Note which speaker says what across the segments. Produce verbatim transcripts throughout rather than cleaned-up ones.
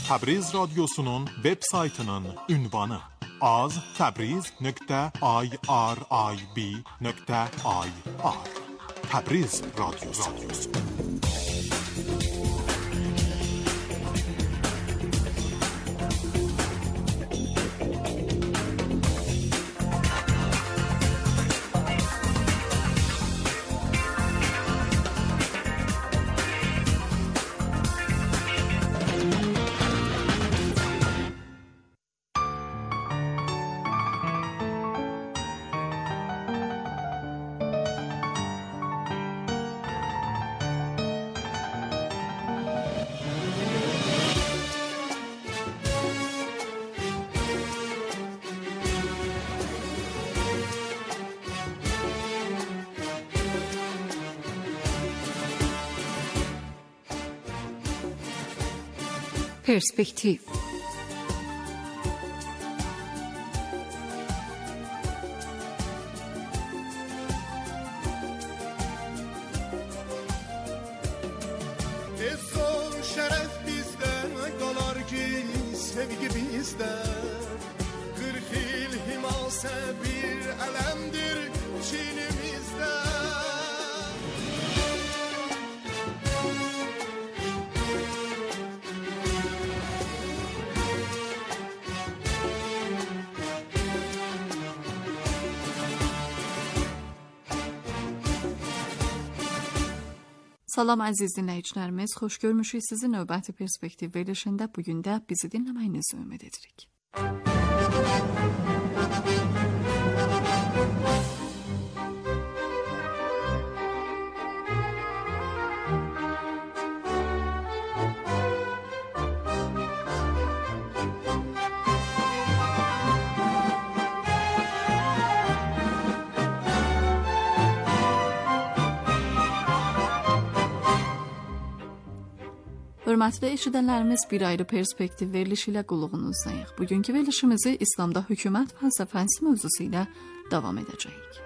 Speaker 1: Təbriz radyosunun web saytının ünvanı az tabriz nokta irib nokta ir. Təbriz radyosu.
Speaker 2: Perspektiv.
Speaker 3: Ezzor şeref bizde kalar ki sevgi bizde. Kırk yıl himase bir elemdir çinimizde.
Speaker 2: Salam əziz dinləyicilərimiz, xoş görmüşük sizi növbəti perspektiv verilişində. Bugün də bizi dinləməyinizi ümid edirik. Hörmətli eşidənlərimiz, bir ayrı perspektiv verilişi ilə qulluğunuzdayıq. Bugünkü verilişimizi İslamda hökumət fəlsəfəsi mövzusu ilə davam edəcəyik.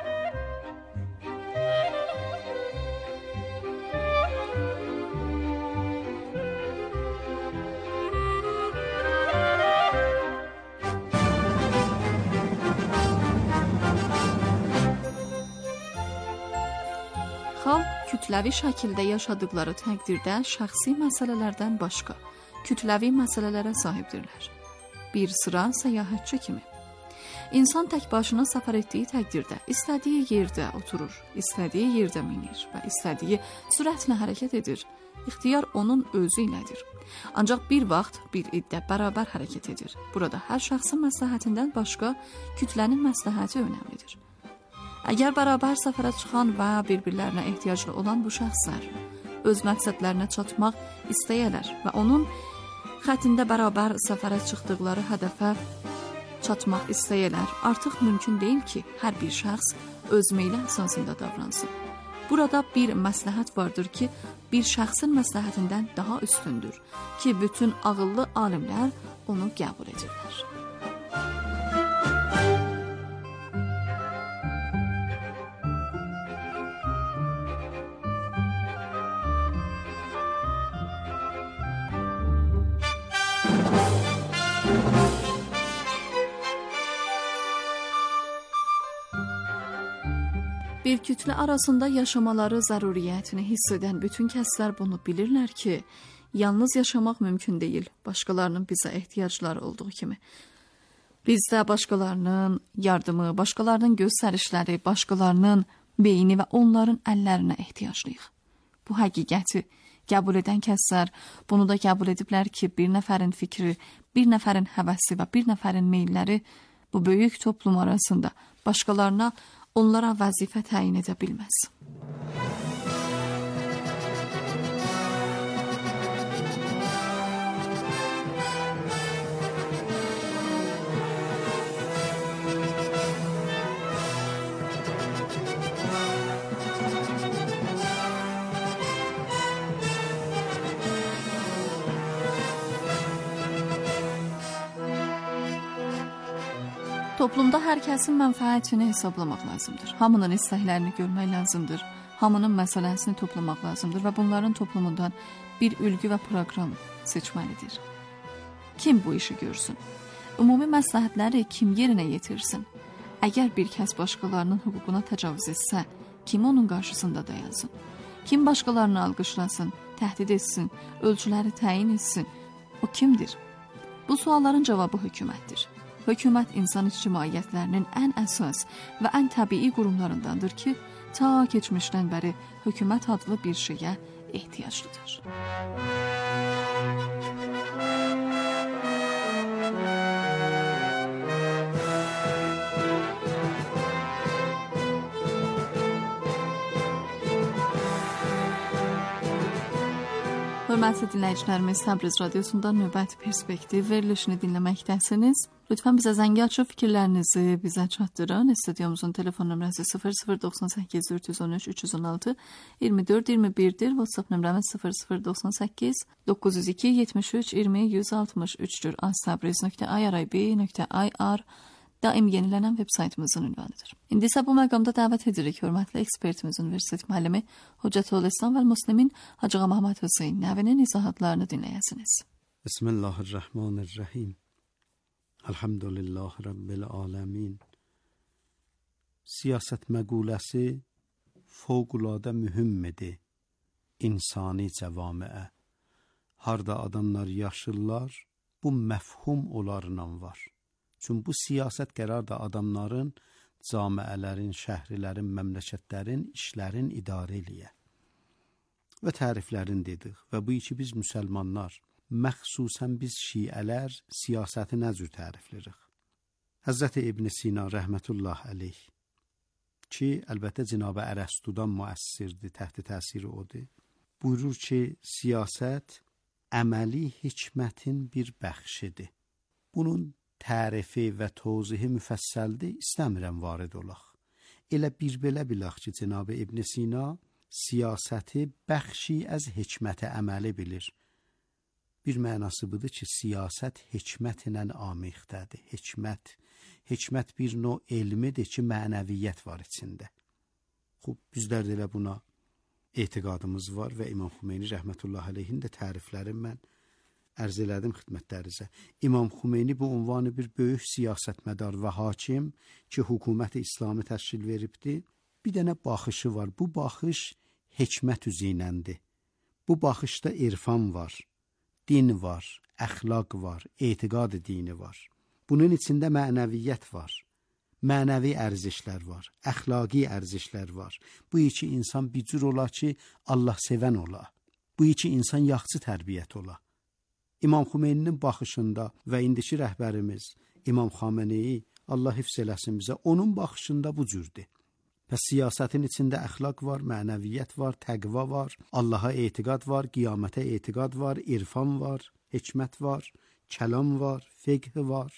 Speaker 2: Xalq kütləvi şəkildə yaşadıkları təqdirdə şəxsi məsələlərdən başqa kütləvi məsələlərə sahibdirlər. Bir sıra səyahətçi kimi. İnsan tək başına səfər etdiyi təqdirdə istədiyi yerdə oturur, istədiyi yerdə minir və istədiyi sürətlə hərəkət edir. İxtiyar onun özü ilədir. Ancaq bir vaxt bir iddə bərabər hərəkət edir. Burada hər şəxsin məsləhətindən başqa kütlənin məsləhəti önəmlidir. Əgər bərabər səfərə çıxan və bir-birlərinə ehtiyaclı olan bu şəxslər öz məqsədlərinə çatmaq istəyərlər və onun xəttində bərabər səfərə çıxdıqları hədəfə çatmaq istəyərlər, artıq mümkün deyil ki, hər bir şəxs öz meyli əsasında davransın. Burada bir məsləhət vardır ki, bir şəxsin məsləhətindən daha üstündür ki, bütün ağıllı alimlər onu qəbul edirlər. Bir kütlə arasında yaşamaları zəruriyyətini hiss edən bütün kəslər bunu bilirlər ki, yalnız yaşamaq mümkün deyil, başqalarının bizə ehtiyacları olduğu kimi. Biz də başqalarının yardımı, başqalarının göstərişləri, başqalarının beyni və onların əllərinə ehtiyaclıyıq. Bu həqiqəti qəbul edən kəslər bunu da qəbul ediblər ki, bir nəfərin fikri, bir nəfərin həvəsi və bir nəfərin meyilləri bu böyük toplum arasında başqalarına onlara vəzifə təyin edə bilməz. Toplumda hər kəsin mənfəətini hesablamaq lazımdır. Hamının istəklərini görmək lazımdır. Hamının məsələsini toplamaq lazımdır və bunların toplumundan bir ülgü və proqram seçməlidir. Kim bu işi görsün? Ümumi məsləhətləri kim yerinə yetirsin? Əgər bir kəs başqalarının hüququna təcavüz etsə, kim onun qarşısında dayansın? Kim başqalarını alqışlasın, təhdid etsin, ölçüləri təyin etsin? O kimdir? Bu sualların cavabı hökumətdir. Hökumət insan ictimaiyyətlərinin ən əsas və ən təbii qurumlarındandır ki, ta keçmişdən bəri hökumət adlı bir şeyə ehtiyaclıdır. Hörmətli dinləyicilərimiz, Təbriz Radiosu'nda növbəti perspektiv verilişini dinləməkdəsiniz. Lütfən bizə zəngi açıb fikirlərinizi bizə çatdırın. Stüdyomuzun telefon nömrəsi sıfır sıfır doxsan səkkiz dörd yüz on üç üç yüz on altı iyirmi dörd iyirmi birdir. WhatsApp nömrəmiz sıfır sıfır doxsan səkkiz doqquz yüz iki yetmiş üç iyirmi yüz altmış üçdür. aztabriz nöqtə i r i b nöqtə i r daim yenilənən web saytımızın ünvanıdır. İndi isə bu məqamda dəvət edirik hörmətli ekspertimiz, Universitet müəllimi Hüccətül İslam və Müslimin Hacı Ağa Məhəmməd Hüseyn Nəvinin izahatlarını dinləyəsiniz.
Speaker 4: Bismillahirrahmanirrahim. Elhamdülillah Rabbil alemin. Siyasət məquləsi fövqəladə mühümmədir insani cəvamiə. Harda adamlar yaşırlar, bu məfhum onlarla var. Çünki bu siyasət qərar da adamların, camiələrin, şəhrilərin, məmləkətlərin, işlərin idarə eləyə. Və təriflərin dedik. Və bu iki biz müsəlmanlar, məxsusən biz şiələr siyasəti nə cür təriflərik? Həzrəti İbn Sina rəhmətullah əleyh ki, əlbəttə Cənab-ı Ərəstudan müəssirdir, təhti təsiri odur. Buyurur ki, siyasət əməli hikmətin bir bəxşidir. Bunun tərifi və tövzihi müfəssəldir, istəmirəm varid olaq. Elə bir belə bilək ki, Cənab-ı İbn Sina siyasəti bəxşi əz hikmətə əməli bilir. Bir mənası budur ki, siyasət hikmət ilə amixdədir. Hikmət, hikmət bir növ elmidir ki, mənəviyyət var içində. Xub, bizlər də elə buna etiqadımız var və İmam Xümeyni rəhmətullah əleyhin də təriflərim mən ərz elədim xidmətlərinizə. İmam Xümeyni bu unvanı bir böyük siyasətmədar və hakim ki, hökuməti İslamı təşkil veribdir. Bir dənə baxışı var. Bu baxış hikmət üzünəndir. Bu baxışda irfan var, din var, əxlaq var, etiqad dini var. Bunun içində mənəviyyət var, mənəvi ərzişlər var, əxlaqi ərzişlər var. Bu iki insan bir cür ola ki, Allah sevən ola. Bu iki insan yaxşı tərbiyyət ola. İmam Xümeyninin baxışında və indiki rəhbərimiz İmam Xameneyi, Allah hifz eləsin bizə, onun baxışında bu cürdür. Pəs siyasətin içində əxlaq var, mənəviyyət var, təqva var, Allaha etiqad var, qiyamətə etiqad var, irfan var, hikmət var, kəlam var, fiqh var.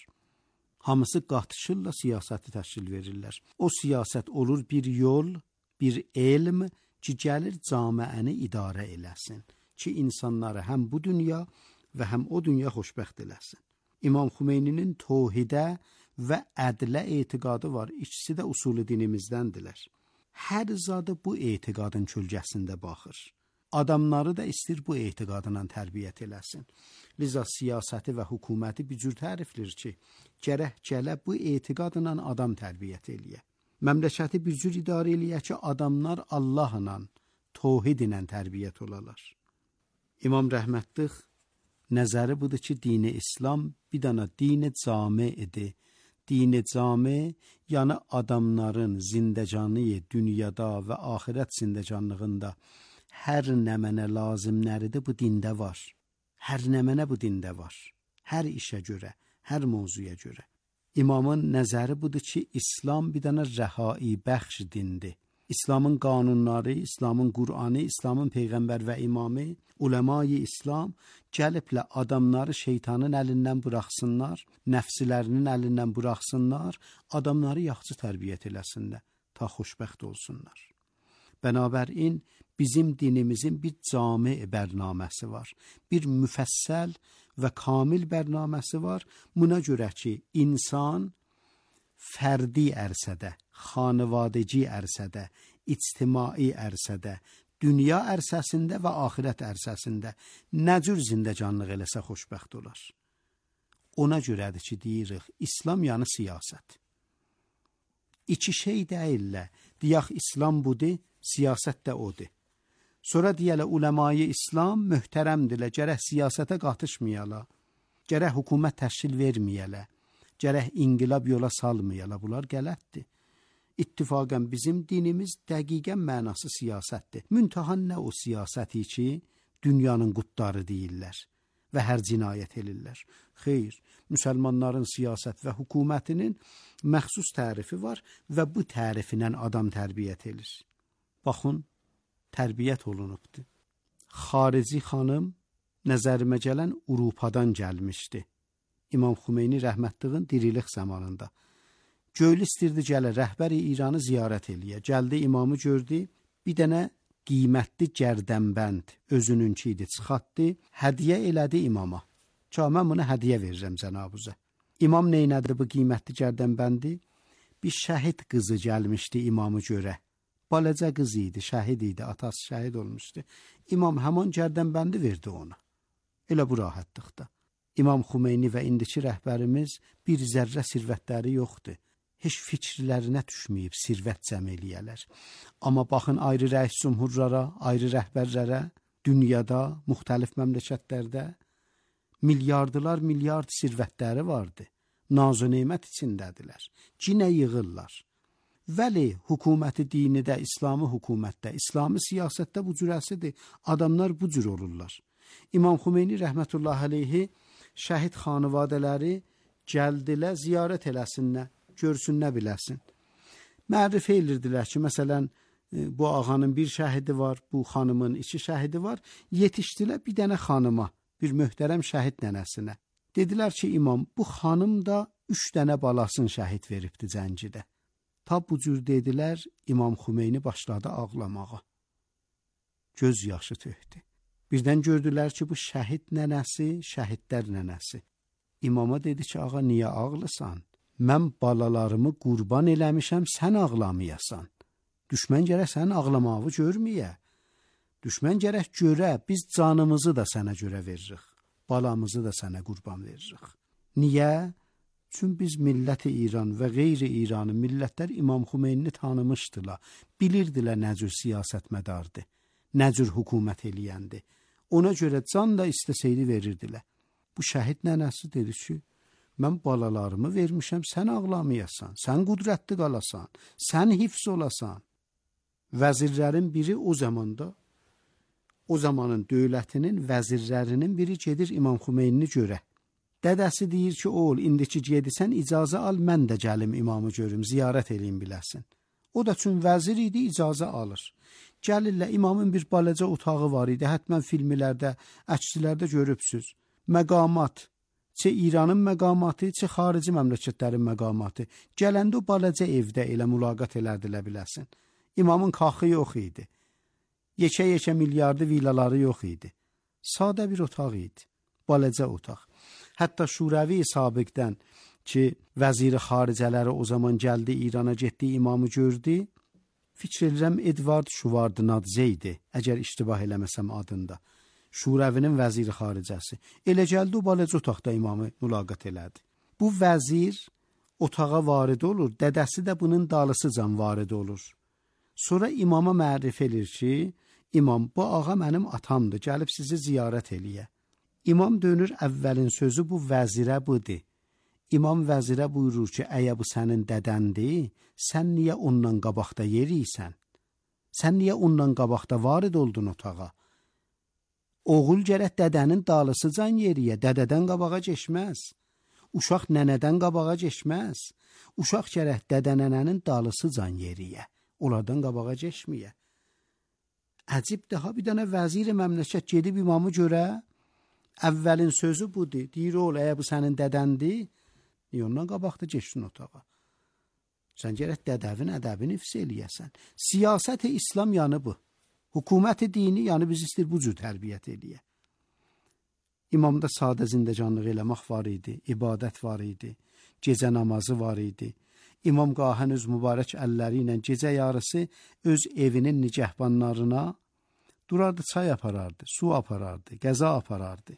Speaker 4: Hamısı qatışırla siyasəti təşkil verirlər. O siyasət olur bir yol, bir elm ki, gəlir camiəni idarə eləsin. Ki, insanları həm bu dünya və həm o dünya xoşbəxt eləsin. İmam Xümeyninin təvhidə və ədlə etiqadı var. İkisi də usulü dinimizdəndirlər. Hər zadı bu etiqadın kölgəsində baxır. Adamları da istir bu etiqadla tərbiyyət eləsin. Liza siyasəti və hökuməti bir cür təriflir ki, gərək gələ bu etiqadla adam tərbiyyət eləyə. Məmləkəti bir cür idarə eləyə ki, adamlar Allahla, təvhid ilə tərbiyyət olalar. İmam rəhmətlik nəzəri budur ki, dini İslam bir dana dini cami idi. Dini cami, yəni adamların zindəcanı dünyada və axirət zindəcanlığında hər nə mənə lazımləridir bu dində var. Hər nə mənə bu dində var. Hər işə görə, hər mövzuya görə. İmamın nəzəri budur ki, İslam bir dana rəhai bəxş dindir. İslamın qanunları, İslamın Qur'anı, İslamın Peyğəmbər və imamı, uləma-i İslam gəliblə adamları şeytanın əlindən buraxsınlar, nəfsilərinin əlindən buraxsınlar, adamları yaxşı tərbiyyət eləsinlər, ta xoşbəxt olsunlar. Bənabərin bizim dinimizin bir cami bərnaməsi var, bir müfəssəl və kamil bərnaməsi var. Buna görə ki, insan fərdi ərsədə, xanavadəci ərsədə, ictimai ərsədə, dünya ərsəsində və axirət ərsəsində nə cür zindəcanlıq eləsə xoşbəxt olar. Ona görədir ki, deyirik, İslam yanı siyasət. İki şey deyirlər. Deyək, İslam budur, siyasət də odur. Sonra deyələ, uləmayı İslam möhtərəmdirlər, gərək siyasətə qatışmayala, gərək hökumət təşkil verməyələ, gərək inqilab yola salmayala. Bunlar qələtdir. İttifaqən bizim dinimiz dəqiqən mənası siyasətdir. Müntahan nə o siyasəti ki, dünyanın qutları deyirlər və hər cinayət elirlər. Xeyr, müsəlmanların siyasət və hökumətinin məxsus tərifi var və bu tərifindən adam tərbiyyət elir. Baxın, tərbiyyət olunubdur. Xarici xanım nəzərimə gələn Avropadan gəlmişdi. İmam Xümeyni rəhmətliğin dirilik zamanında. Göylü istirdi gələ, rəhbəri İranı ziyarət eləyə. Gəldi, imamı gördü, bir dənə qiymətli gərdənbənd, özününki idi, çıxartdı, hədiyə elədi imama. Ki, mən bunu hədiyə verirəm cənabınıza. İmam neynədi bu qiymətli gərdənbəndi? Bir şəhid qızı gəlmişdi imamı görə. Balaca qız idi, şəhid idi, atası şəhid olmuşdu. İmam həman gərdənbəndi verdi ona. Elə bu rahatlıqda. İmam Xümeyni və indiki rəhbərimiz bir zərrə sirvətləri yoxdur. Heç fikirlərinə düşməyib sirvət cəm eləyələr. Amma baxın, ayrı rəis cümhurlara, ayrı rəhbərlərə, dünyada, müxtəlif məmləkətlərdə milyardılar, milyard sirvətləri vardı. Naz-ı nemət içindədirlər. Cinə yığırlar. Vəli hökuməti dinidə, İslami hökumətdə, İslami siyasətdə bu cürəsidir. Adamlar bu cür olurlar. İmam Xümeyni rəhmətullahi aleyhi şəhid xanıvadələri gəldilər, ziyarət eləsinlər, görsün, nə biləsin. Mərifə edirdilər ki, məsələn, bu ağanın bir şəhidi var, bu xanımın iki şəhidi var. Yetişdilər bir dənə xanıma, bir möhtərəm şəhid nənəsinə. Dedilər ki, imam, bu xanım da üç dənə balasını şəhid veribdi Cəngidə. Ta bu cür dedilər, İmam Xümeyni başladı ağlamağa. Göz yaşı tökdü. Birdən gördülər ki, bu şəhid nənəsi, şəhidlər nənəsi. İmama dedi ki, ağa, niyə ağlısan? Mən balalarımı qurban eləmişəm, sən ağlamayasan. Düşmən gərək sənin ağlamağı görməyə. Düşmən gərək görə, biz canımızı da sənə görə veririk. Balamızı da sənə qurban veririk. Niyə? Çünki biz milləti İran və qeyri-İranı millətlər İmam Xümeynini tanımışdılar. Bilirdilər nə cür siyasət mədardır, nə cür hökumət eləyəndi. Ona görə can da istəsəydi verirdilər. Bu şəhid nənəsi dedi ki, mən balalarımı vermişəm, sən ağlamayasan, sən qudrətli qalasan, sən hifz olasan. Vəzirlərin biri o zamanda, o zamanın dövlətinin vəzirlərinin biri gedir İmam Xümeynini görə. Dədəsi deyir ki, oğul, indiki gedirsən, icazə al, mən də gəlim imamı görüm, ziyarət eləyim biləsin. O da üçün vəzir idi, icazə alır. Gəlirlər, imamın bir balaca otağı var idi, hətmən filmlərdə, əksilərdə görübsüz. Məqamat, çə İranın məqamatı, çə xarici məmləkətlərin məqamatı. Gələndə o balaca evdə elə mülaqat elədilə biləsin. İmamın kaxı yox idi. Yekə-yekə milyardı villaları yox idi. Sadə bir otaq idi, balaca otaq. Hətta Şurəvi sabiqdən ki, vəziri xaricələri o zaman gəldi, İrana getdi, imamı gördü. Fikr edirəm, Edvard Şuvardnadze idi, əgər iştibah eləməsəm adında. Şurəvinin vəziri xaricəsi. Elə gəldi, o balaca otaqda imamı mülaqat elədi. Bu vəzir otağa varid olur, dədəsi də bunun dalısıcan varid olur. Sonra imama mərif edir ki, imam, bu ağa mənim atamdır, gəlib sizi ziyarət eləyə. İmam dönür, əvvəlin sözü bu vəzirə budur. İmam vəzirə buyurur ki, əyə bu sənin dədəndir, sən niyə ondan qabaqda yeriysən? Sən niyə ondan qabaqda varid oldun otağa? Oğul gərək dədənin dalısıcan yeriyə, dədədən qabağa geçməz. Uşaq nənədən qabağa geçməz. Uşaq gərək dədənənənin dalısıcan yeriyə, onlardan qabağa geçməyə. Əcib daha bir dənə vəzir məmləkət gedib imamı görə, əvvəlin sözü budur. Deyir, oğul, əyə bu sənin dədəndir, niyə ondan qabaqda geçdin otağa? Sən gərək dədəvin ədəbini hifz eləyəsən. Siyasət-i İslam yanı bu. Hökuməti dini yanı biz istir bu cür tərbiyyət eləyə. İmamda sadə zindəcanlıq eləmək var idi, ibadət var idi, gecə namazı var idi. İmam qahən öz mübarək əlləri ilə gecə yarısı öz evinin nicəhbanlarına durardı, çay aparardı, su aparardı, qəza aparardı.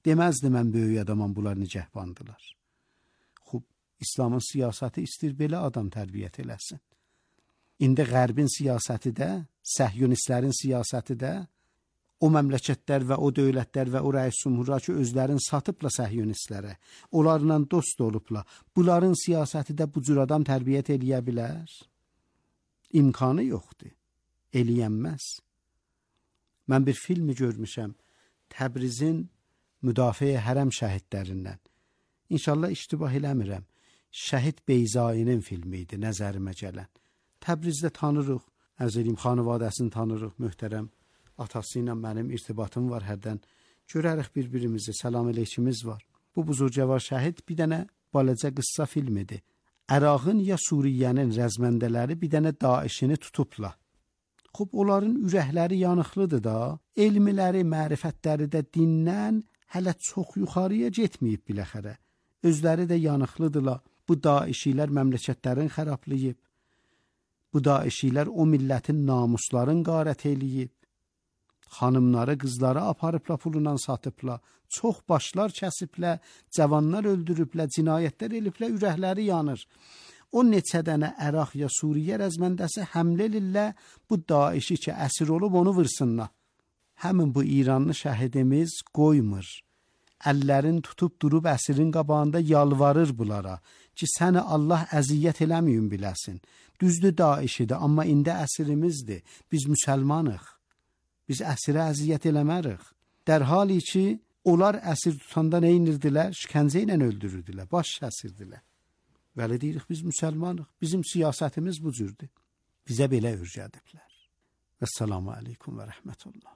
Speaker 4: deməzdi mən böyük adamam, bunlar nicəhbandılar. Xub, İslamın siyasəti istir belə adam tərbiyyət eləsin. İndi Qərbin siyasəti də, səhyonistlərin siyasəti də, o məmləkətlər və o dövlətlər və o rəis cümhurlar ki, özlərini satıbla səhyonistlərə, onlarla dost olubla, bunların siyasəti də bu cür adam tərbiyyət eləyə bilər? İmkanı yoxdur, eləyənməz. Mən bir filmi görmüşəm, Təbrizin müdafiə hərəm şəhidlərindən. İnşallah iştibah eləmirəm. Şəhid Beyzainin filmi idi nəzərimə gələn. Təbrizdə tanırıq, əzirim xanvadəsini tanırıq, möhtərəm atası ilə mənim irtibatım var hərdən. Görərik bir-birimizi, salam aleykimiz var. Bu buzurcavar şəhid bir dənə balaca qıssa filmidir. Ərağın ya Suriyənin rəzməndələri bir dənə Daişini tutubla. Xub, onların ürəkləri yanıqlıdır da, elmiləri, mərifətləri də dindən hələ çox yuxarıya getməyib biləxərə. Özləri də yanıqlıdırlar. Bu Daişilər məmləkətlərin xərablayıb. Bu Daişilər o millətin namusların qarət eləyib. Xanımları, qızları aparıbla, pulundan satıbla, çox başlar kəsiblə, cavanlar öldürüblə, cinayətlər eliblə, ürəkləri yanır. O neçə dənə Əraq ya Suriyə rəzməndəsi həmlə elillə bu Daişi ki, əsir olub onu vırsınlar. Həmin bu İranlı şəhidimiz qoymur. Əllərin tutub durubəsirin qabağında yalvarır bunlara ki, səni Allah əziyyət eləməyin biləsin. Düzdür Daişidir, amma indiəsirimizdir. Biz müsəlmanıq. Biz əsirə əziyyət eləmərik. Dərhali ki, onlar əsir tutanda nə inirdilər? Şikəncə ilə öldürürdülər, baş kəsirdilər. Vəli deyirik, biz müsəlmanıq. Bizim siyasətimiz bu cürdür. Bizə belə öyrədiblər. Vəssalamu aleykum və rəhmətullah.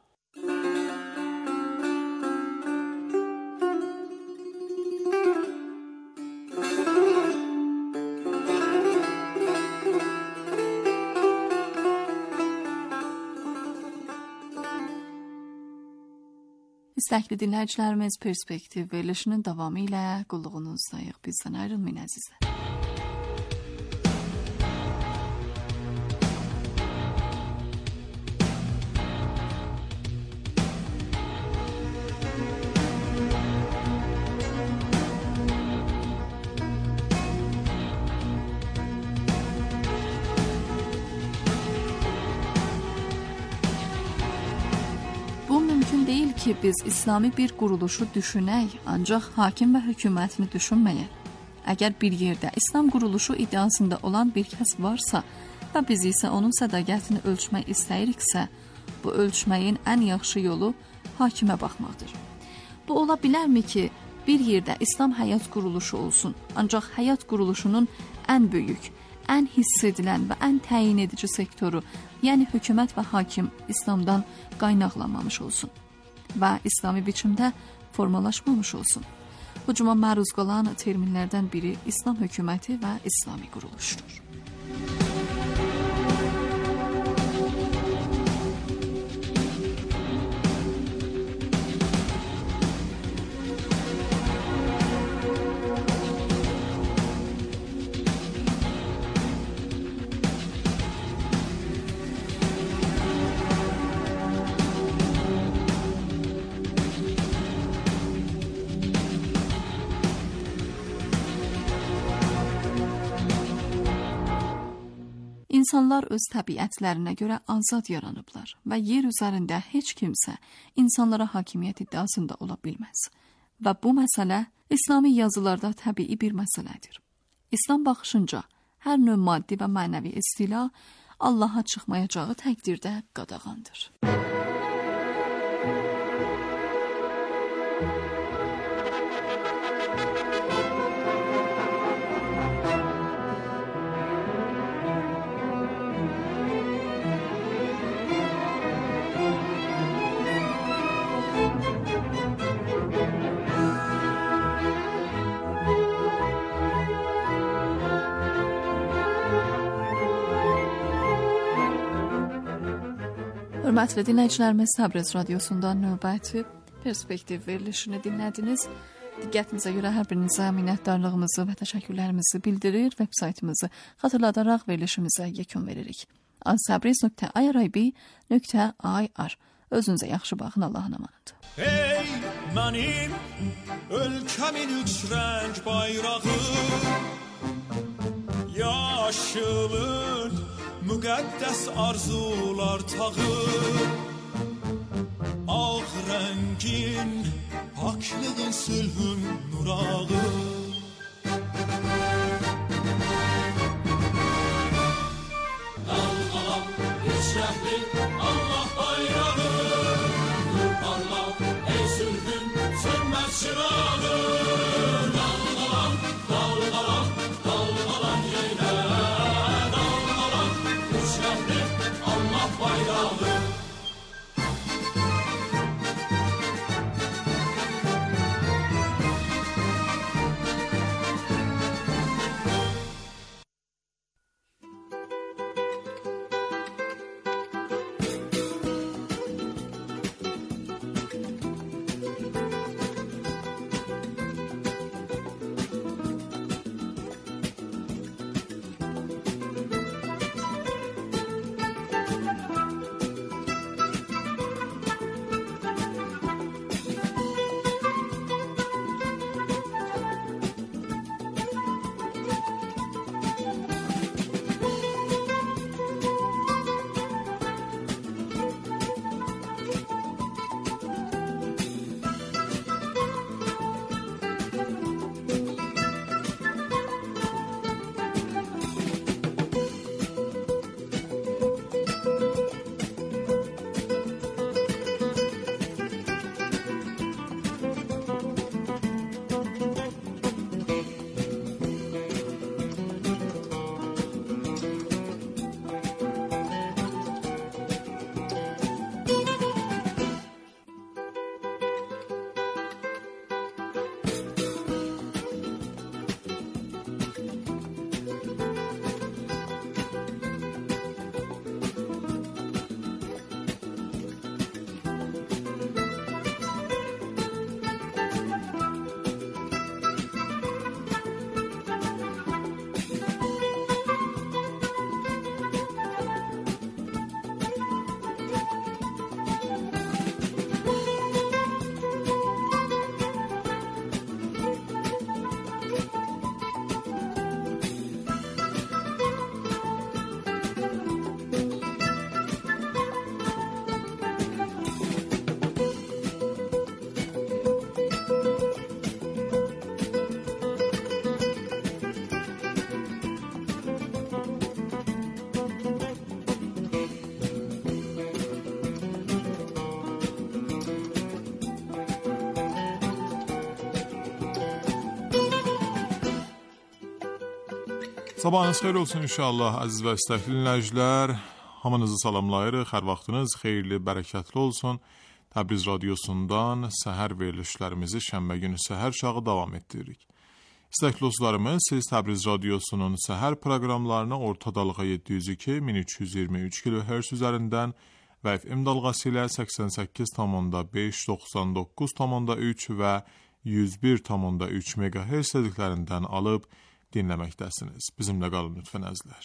Speaker 2: İstəkli dinləyicilərimiz, Perspektiv verilişinin davamı ilə qulluğunuzdayıq. Bizdən ayrılmayın əzizlər. Deyil ki, biz İslami bir quruluşu düşünək, ancaq hakim və hökumətini düşünməyək. Əgər bir yerdə İslam quruluşu iddiasında olan bir kəs varsa və biz isə onun sədaqətini ölçmək istəyiriksə, bu ölçməyin ən yaxşı yolu hakimə baxmaqdır. Bu ola bilərmi ki, bir yerdə İslam həyat quruluşu olsun, ancaq həyat quruluşunun ən böyük, ən hiss edilən və ən təyin edici sektoru, yəni hökumət və hakim İslamdan qaynaqlanmamış olsun və İslami biçimdə formalaşmamış olsun. Hücuma məruz qalan terminlərdən biri İslam hökuməti və İslami quruluşdur. İnsanlar öz təbiətlərinə görə azad yaranıblar və yer üzərində heç kimsə insanlara hakimiyyət iddiasında ola bilməz. Və bu məsələ İslami yazılarda təbii bir məsələdir. İslam baxışınca hər növ maddi və mənəvi istila Allaha çıxmayacağı təqdirdə qadağandır. Hörmətli dinləyicilərimiz, Təbriz radiosundan növbəti Perspektiv verilişini dinlədiniz. Diqqətinizə görə hər birinizə minnətdarlığımızı və təşəkkürlərimizi bildirir, veb saytımızı xatırladaraq verilişimizə yekun veririk. az təbriz nöqtə i r i b nöqtə i r Özünüzə yaxşı baxın, Allahın amanıdır.
Speaker 3: Ey mənim ölkəmin üç rəng bayrağı, yaşılın müqəddəs arzular tağı, ağ rəngin paklığın sülhün nurağı. Dalğalan üç rəngli Allah bayrağı, nur parla ey sülhün sönməz çırağı. Dalğalan, dalğalan, dalğalan yeynə, dalğalan üç rəngli Allah bayrağı.
Speaker 1: Sabahınız xeyir olsun inşallah əziz və istəkli dinləyicilər. Hamınızı salamlayırıq. Hər vaxtınız xeyirli, bərəkətli olsun. Təbriz radiosundan səhər verilişlərimizi şənbə günü səhər çağı davam etdiririk. İstəkli dostlarımız, siz Təbriz radiosunun səhər proqramlarını orta dalğa yeddi yüz iki min üç yüz iyirmi üç kilohertz üzərindən və F M dalğası ilə səksən səkkiz tam beş, doxsan doqquz tam üç və yüz bir tam üç megahertz dediklərindən alıb dinləməkdəsiniz. Bizimlə qalın lütfən əzizlər.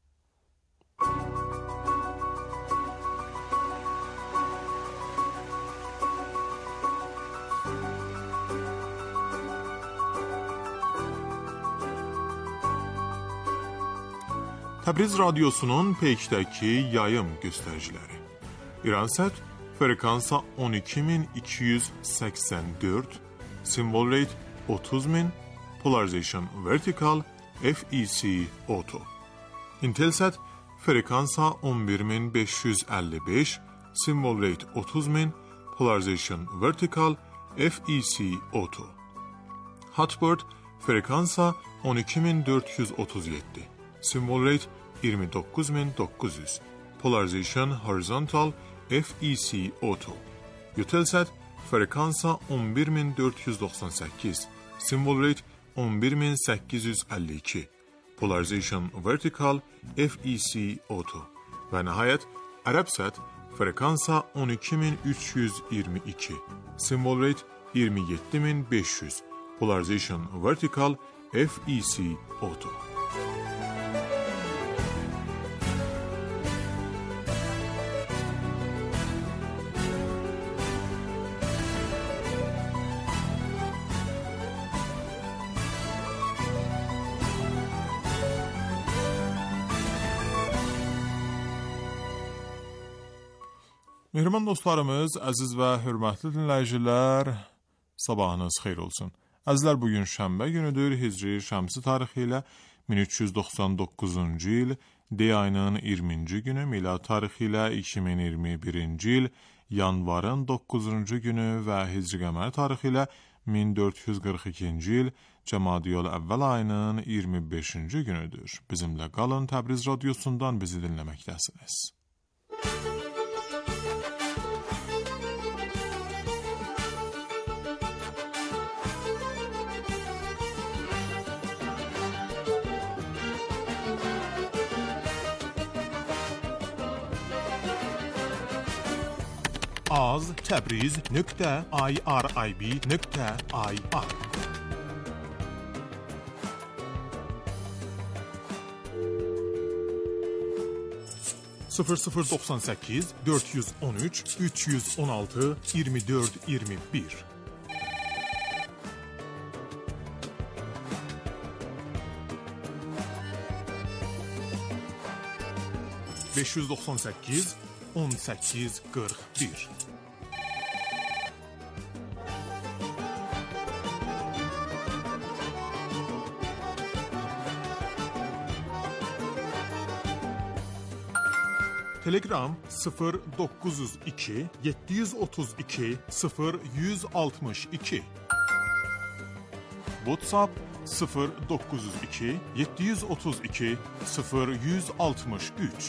Speaker 1: Təbriz radiosunun peykdəki yayım göstəriciləri. İransət frekansa on iki min iki yüz səksən dörd, simvol rate otuz min, Polarization Vertical F E C Auto. Intelsat frekansa on bir min beş yüz əlli beş, simvol rate otuz min, Polarization Vertical F E C Auto. Hotbird frekansa on iki min dörd yüz otuz yeddi, simvol rate iyirmi doqquz min doqquz yüz, Polarization Horizontal F E C Auto. Eutelsat frekansa on bir min dörd yüz doxsan səkkiz, simvol rate on bir min səkkiz yüz əlli iki, Polarization Vertical F E C Auto. Və nəhayət Ərəbsat frekansa on iki min üç yüz iyirmi iki, simvol rate iyirmi yeddi min beş yüz, Polarization Vertical F E C Auto. Mehriban dostlarımız, əziz və hörmətli dinləyicilər, sabahınız xeyir olsun. Əzizlər, bugün şənbə günüdür, Hicri şəmsi tarixi ilə min üç yüz doxsan doqquzuncu il, D ayının iyirminci günü, milad tarixi ilə iki min iyirmi birinci il, yanvarın doqquzuncu günü və Hicri qəmər tarixi ilə min dörd yüz qırx ikinci il, Cəmadiyul əvvəl ayının iyirmi beşinci günüdür. Bizimlə qalın, Təbriz radyosundan bizi dinləməkdəsiniz. az təbriz nöqtə irib nöqtə ir sıfır sıfır doxsan səkkiz dörd yüz on üç üç yüz on altı iyirmi dörd iyirmi bir beş yüz doxsan səkkiz on səkkiz qırx bir Telegram sıfır doqquz yüz iki yeddi yüz otuz iki sıfır yüz altmış iki WhatsApp sıfır doqquz yüz iki yeddi yüz otuz iki sıfır yüz altmış üç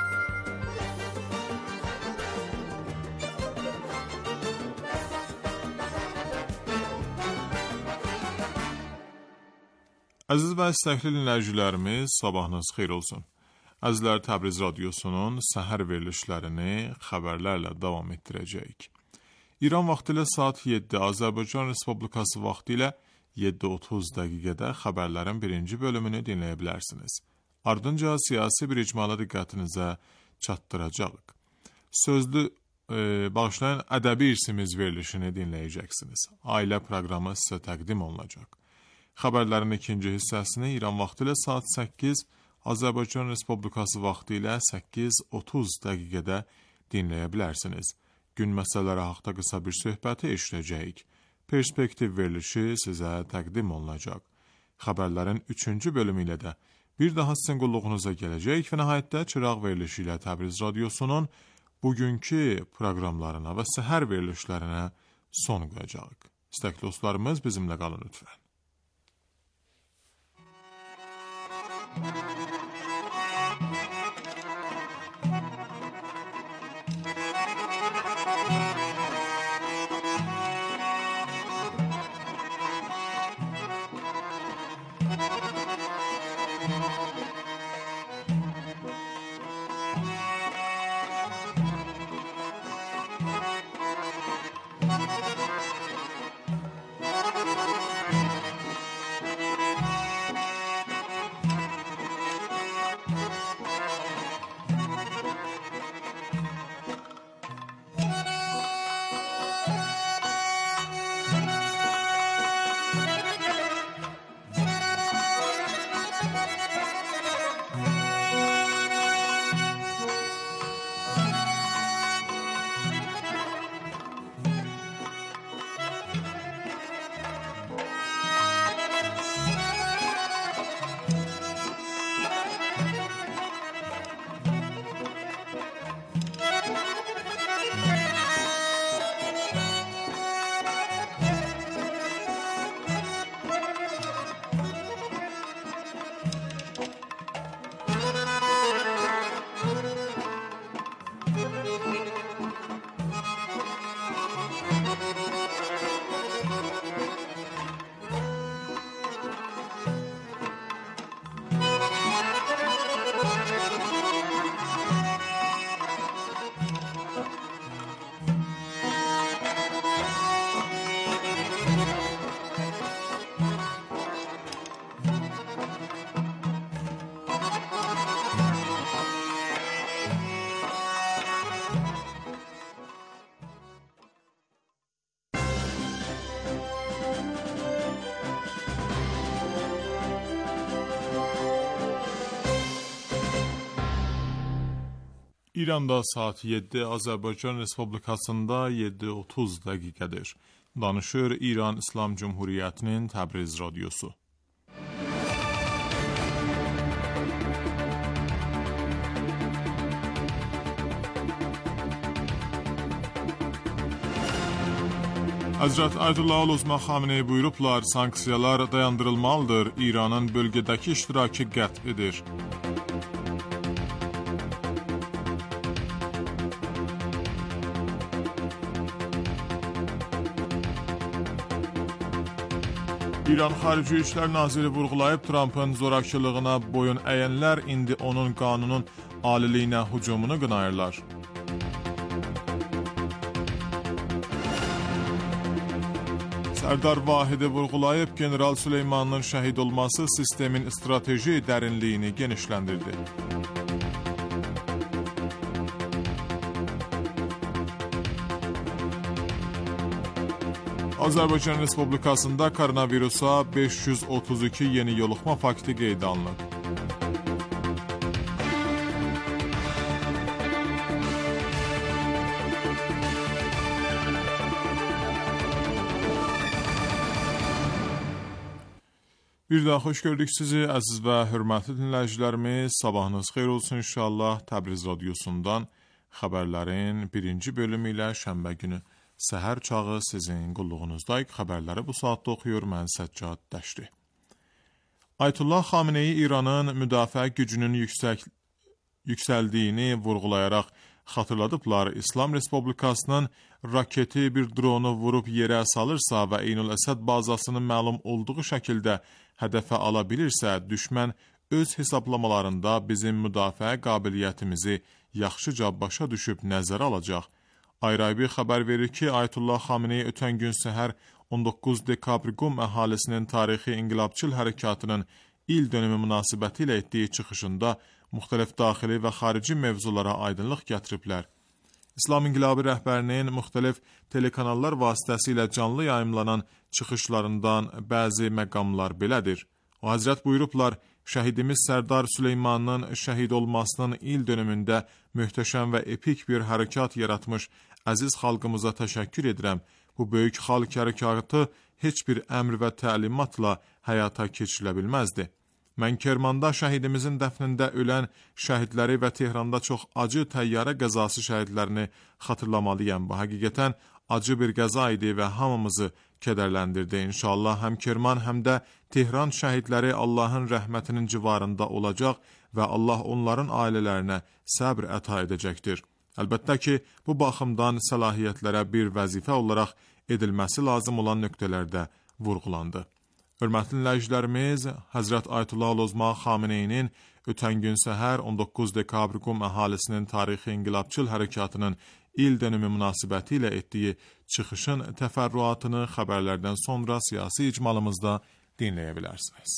Speaker 1: Əziz və istəkli dinləyicilərimiz, sabahınız xeyir olsun. Əzizlər, Təbriz radyosunun səhər verilişlərini xəbərlərlə davam etdirəcəyik. İran vaxtı ilə saat yeddi, Azərbaycan Respublikası vaxtı ilə yeddi otuz dəqiqədə xəbərlərin birinci bölümünü dinləyə bilərsiniz. Ardınca siyasi bir icmala diqqətinizə çatdıracağıq. Sözlü e, bağışlayan ədəbi irsimiz verilişini dinləyəcəksiniz. Ailə proqramı sizə təqdim olunacaq. Xəbərlərin ikinci hissəsini İran vaxtı ilə saat səkkiz, Azərbaycan Respublikası vaxtı ilə səkkiz otuz dəqiqədə dinləyə bilərsiniz. Gün məsələləri haqqında qısa bir söhbəti eşidəcəyik. Perspektiv verilişi sizə təqdim olunacaq. Xəbərlərin üçüncü bölümü ilə də bir daha sizin qulluğunuza gələcək və nəhayətdə çıraq verilişi ilə Təbriz radyosunun bugünkü proqramlarına və səhər verilişlərinə son qoyacağıq. İstəkli dostlarımız, bizimlə qalın lütfən. İranda saat yeddi, Azərbaycan Respublikasında yeddi otuz dəqiqədir. Danışır İran İslam Cumhuriyyətinin Təbriz Radyosu. Həzrət Ayətullah Ul-Uzma Xameneyi buyurublar, sanksiyalar dayandırılmalıdır, İranın bölgədəki iştirakı qət'idir. İran Xarici İşlər Naziri vurğulayıb, Trumpın zorakılığına boyun əyənlər indi onun qanunun aliliyinə hücumunu qınayırlar. Sərdar Vahidi vurğulayıb, General Süleymanın şəhid olması sistemin strateji dərinliyini genişləndirdi. Azərbaycan Respublikasında koronavirusa beş yüz otuz iki yeni yoluxma fakti qeydə alınıb. Bir daha xoş gördük sizi, əziz və hörmətli dinləyicilərimiz. Sabahınız xeyir olsun inşallah. Təbriz Radyosundan xəbərlərin birinci bölümü ilə şənbə günü səhər çağı sizin qulluğunuzdayıq. Xəbərləri bu saatda oxuyur mən Səccad Dəşti. Ayətullah Xameneyi İranın müdafiə gücünün yüksək, yüksəldiyini vurğulayaraq xatırladıblar. İslam Respublikasının raketi bir dronu vurub yerə salırsa və Eynül-Əsəd bazasının məlum olduğu şəkildə hədəfə ala bilirsə, düşmən öz hesablamalarında bizim müdafiə qabiliyyətimizi yaxşıca başa düşüb nəzərə alacaq. Ayraybi xəbər verir ki, Ayətullah Xameneyi ötən gün səhər on doqquz dekabr Qum əhalisinin tarixi inqilabçıl hərəkatının il dönümü münasibəti ilə etdiyi çıxışında müxtəlif daxili və xarici mövzulara aydınlıq gətiriblər. İslam İnqilabı rəhbərinin müxtəlif telekanallar vasitəsilə canlı yayımlanan çıxışlarından bəzi məqamlar belədir. O Həzrət buyurublar, şəhidimiz Sərdar Süleymanın şəhid olmasının il dönümündə möhtəşəm və epik bir hərəkat yaratmış əziz xalqımıza təşəkkür edirəm. Bu böyük xalq hərəkatı heç bir əmr və təlimatla həyata keçirilə bilməzdi. Mən Kermanda şəhidimizin dəfnində ölən şəhidləri və Tehranda çox acı təyyarə qəzası şəhidlərini xatırlamalıyam. Bu həqiqətən acı bir qəza idi və hamımızı kədərləndirdi. İnşallah həm Kerman, həm də Tehran şəhidləri Allahın rəhmətinin civarında olacaq və Allah onların ailələrinə səbr əta edəcəkdir. Əlbəttə ki, bu baxımdan səlahiyyətlərə bir vəzifə olaraq edilməsi lazım olan nöqtələrdə vurğulandı. Hörmətli dinləyicilərimiz, Həzrət Ayətullah Ul-Uzma Xameneyinin ötən gün səhər on doqquz dekabr Qum əhalisinin tarixi inqilabçıl hərəkatının il dönümü münasibəti ilə etdiyi çıxışın təfərrüatını xəbərlərdən sonra siyasi icmalımızda dinləyə bilərsiniz.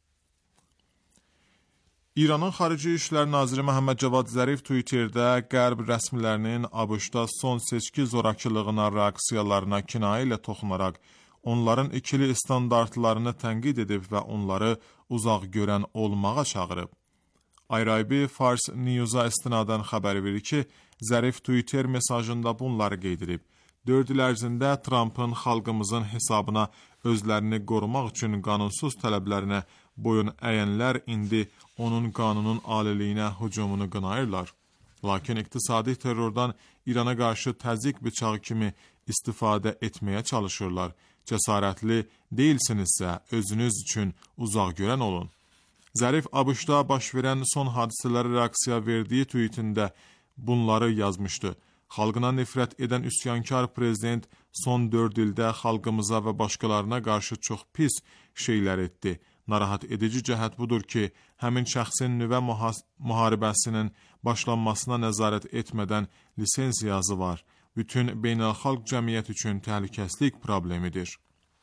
Speaker 1: İranın Xarici İşlər Naziri Məhəmməd Cavad Zərif Twitterdə Qərb rəsmilərinin ABŞ-da son seçki zorakılığına reaksiyalarına kinayə ilə toxunaraq onların ikili standartlarını tənqid edib və onları uzaq görən olmağa çağırıb. Ayraybi Fars News-a istinadən xəbər verir ki, Zərif Twitter mesajında bunları qeyd edib. Dörd il ərzində Trumpın xalqımızın hesabına özlərini qorumaq üçün qanunsuz tələblərinə boyun əyənlər indi onun qanunun aliliyinə hücumunu qınayırlar. Lakin iqtisadi terrordan İrana qarşı təzyiq bıçağı kimi istifadə etməyə çalışırlar. Cəsarətli deyilsinizsə, özünüz üçün uzaq görən olun. Zərif ABŞ-da baş verən son hadisələrə reaksiya verdiyi tweetində bunları yazmışdı. Xalqına nifrət edən üsyankar prezident son dörd ildə xalqımıza və başqalarına qarşı çox pis şeylər etdi. Narahat edici cəhət budur ki, həmin şəxsin nüvə müharibəsinin başlanmasına nəzarət etmədən lisensiyası var. Bütün beynəlxalq cəmiyyət üçün təhlükəsizlik problemidir.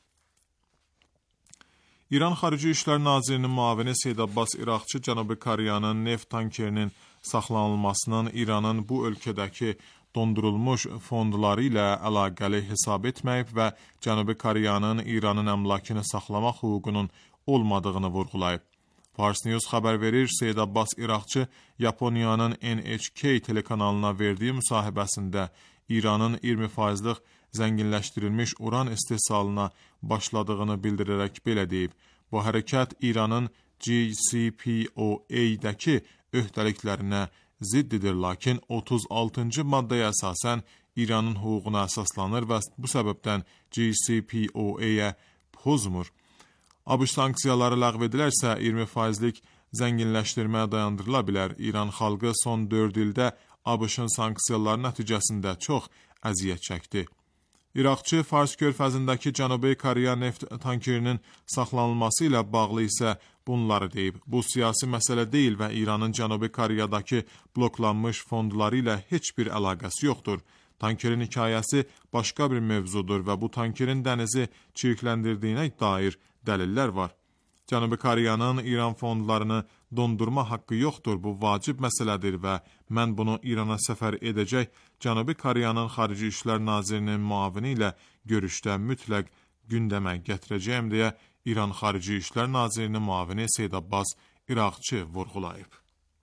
Speaker 1: İran Xarici İşlər Nazirinin müavini Seyyid Abbas İraqçı Cənubi Koreyanın neft tankerinin saxlanılmasının İranın bu ölkədəki dondurulmuş fondları ilə əlaqəli hesab etməyib və Cənubi Koreyanın İranın əmlakını saxlamaq hüququnun olmadığını vurğulayıb. Fars News xəbər verir, Seyid Abbas İraqçı Yaponiyanın N H K telekanalına verdiyi müsahibəsində İranın iyirmi faizlik zənginləşdirilmiş uran istehsalına başladığını bildirərək belə deyib. Bu hərəkət İranın J C P O A-dəki öhdəliklərinə ziddidir, lakin otuz altıncı maddəyə əsasən İranın hüququna əsaslanır və bu səbəbdən J C P O A-yə pozmur. ABŞ sanksiyaları ləğv edilərsə iyirmi faizlik zənginləşdirmə dayandırıla bilər. İran xalqı son dörd ildə ABŞ-ın sanksiyaları nəticəsində çox əziyyət çəkdi. İraqçı Fars körfəzindəki Cənubi Koreya neft tankerinin saxlanılması ilə bağlı isə bunları deyib. Bu siyasi məsələ deyil və İranın Cənubi Koreyadakı bloklanmış fondları ilə heç bir əlaqəsi yoxdur. Tankerin hekayəsi başqa bir mövzudur və bu tankerin dənizi çirkləndirdiyinə dair dəlillər var. Cənubi Koreyanın İran fondlarını dondurma haqqı yoxdur, bu vacib məsələdir və mən bunu İrana səfər edəcək Cənubi Koreyanın Xarici İşlər Nazirinin müavini ilə görüşdə mütləq gündəmə gətirəcəyəm deyə İran Xarici İşlər Nazirinin müavini Seyid Abbas İraqçı vurğulayıb.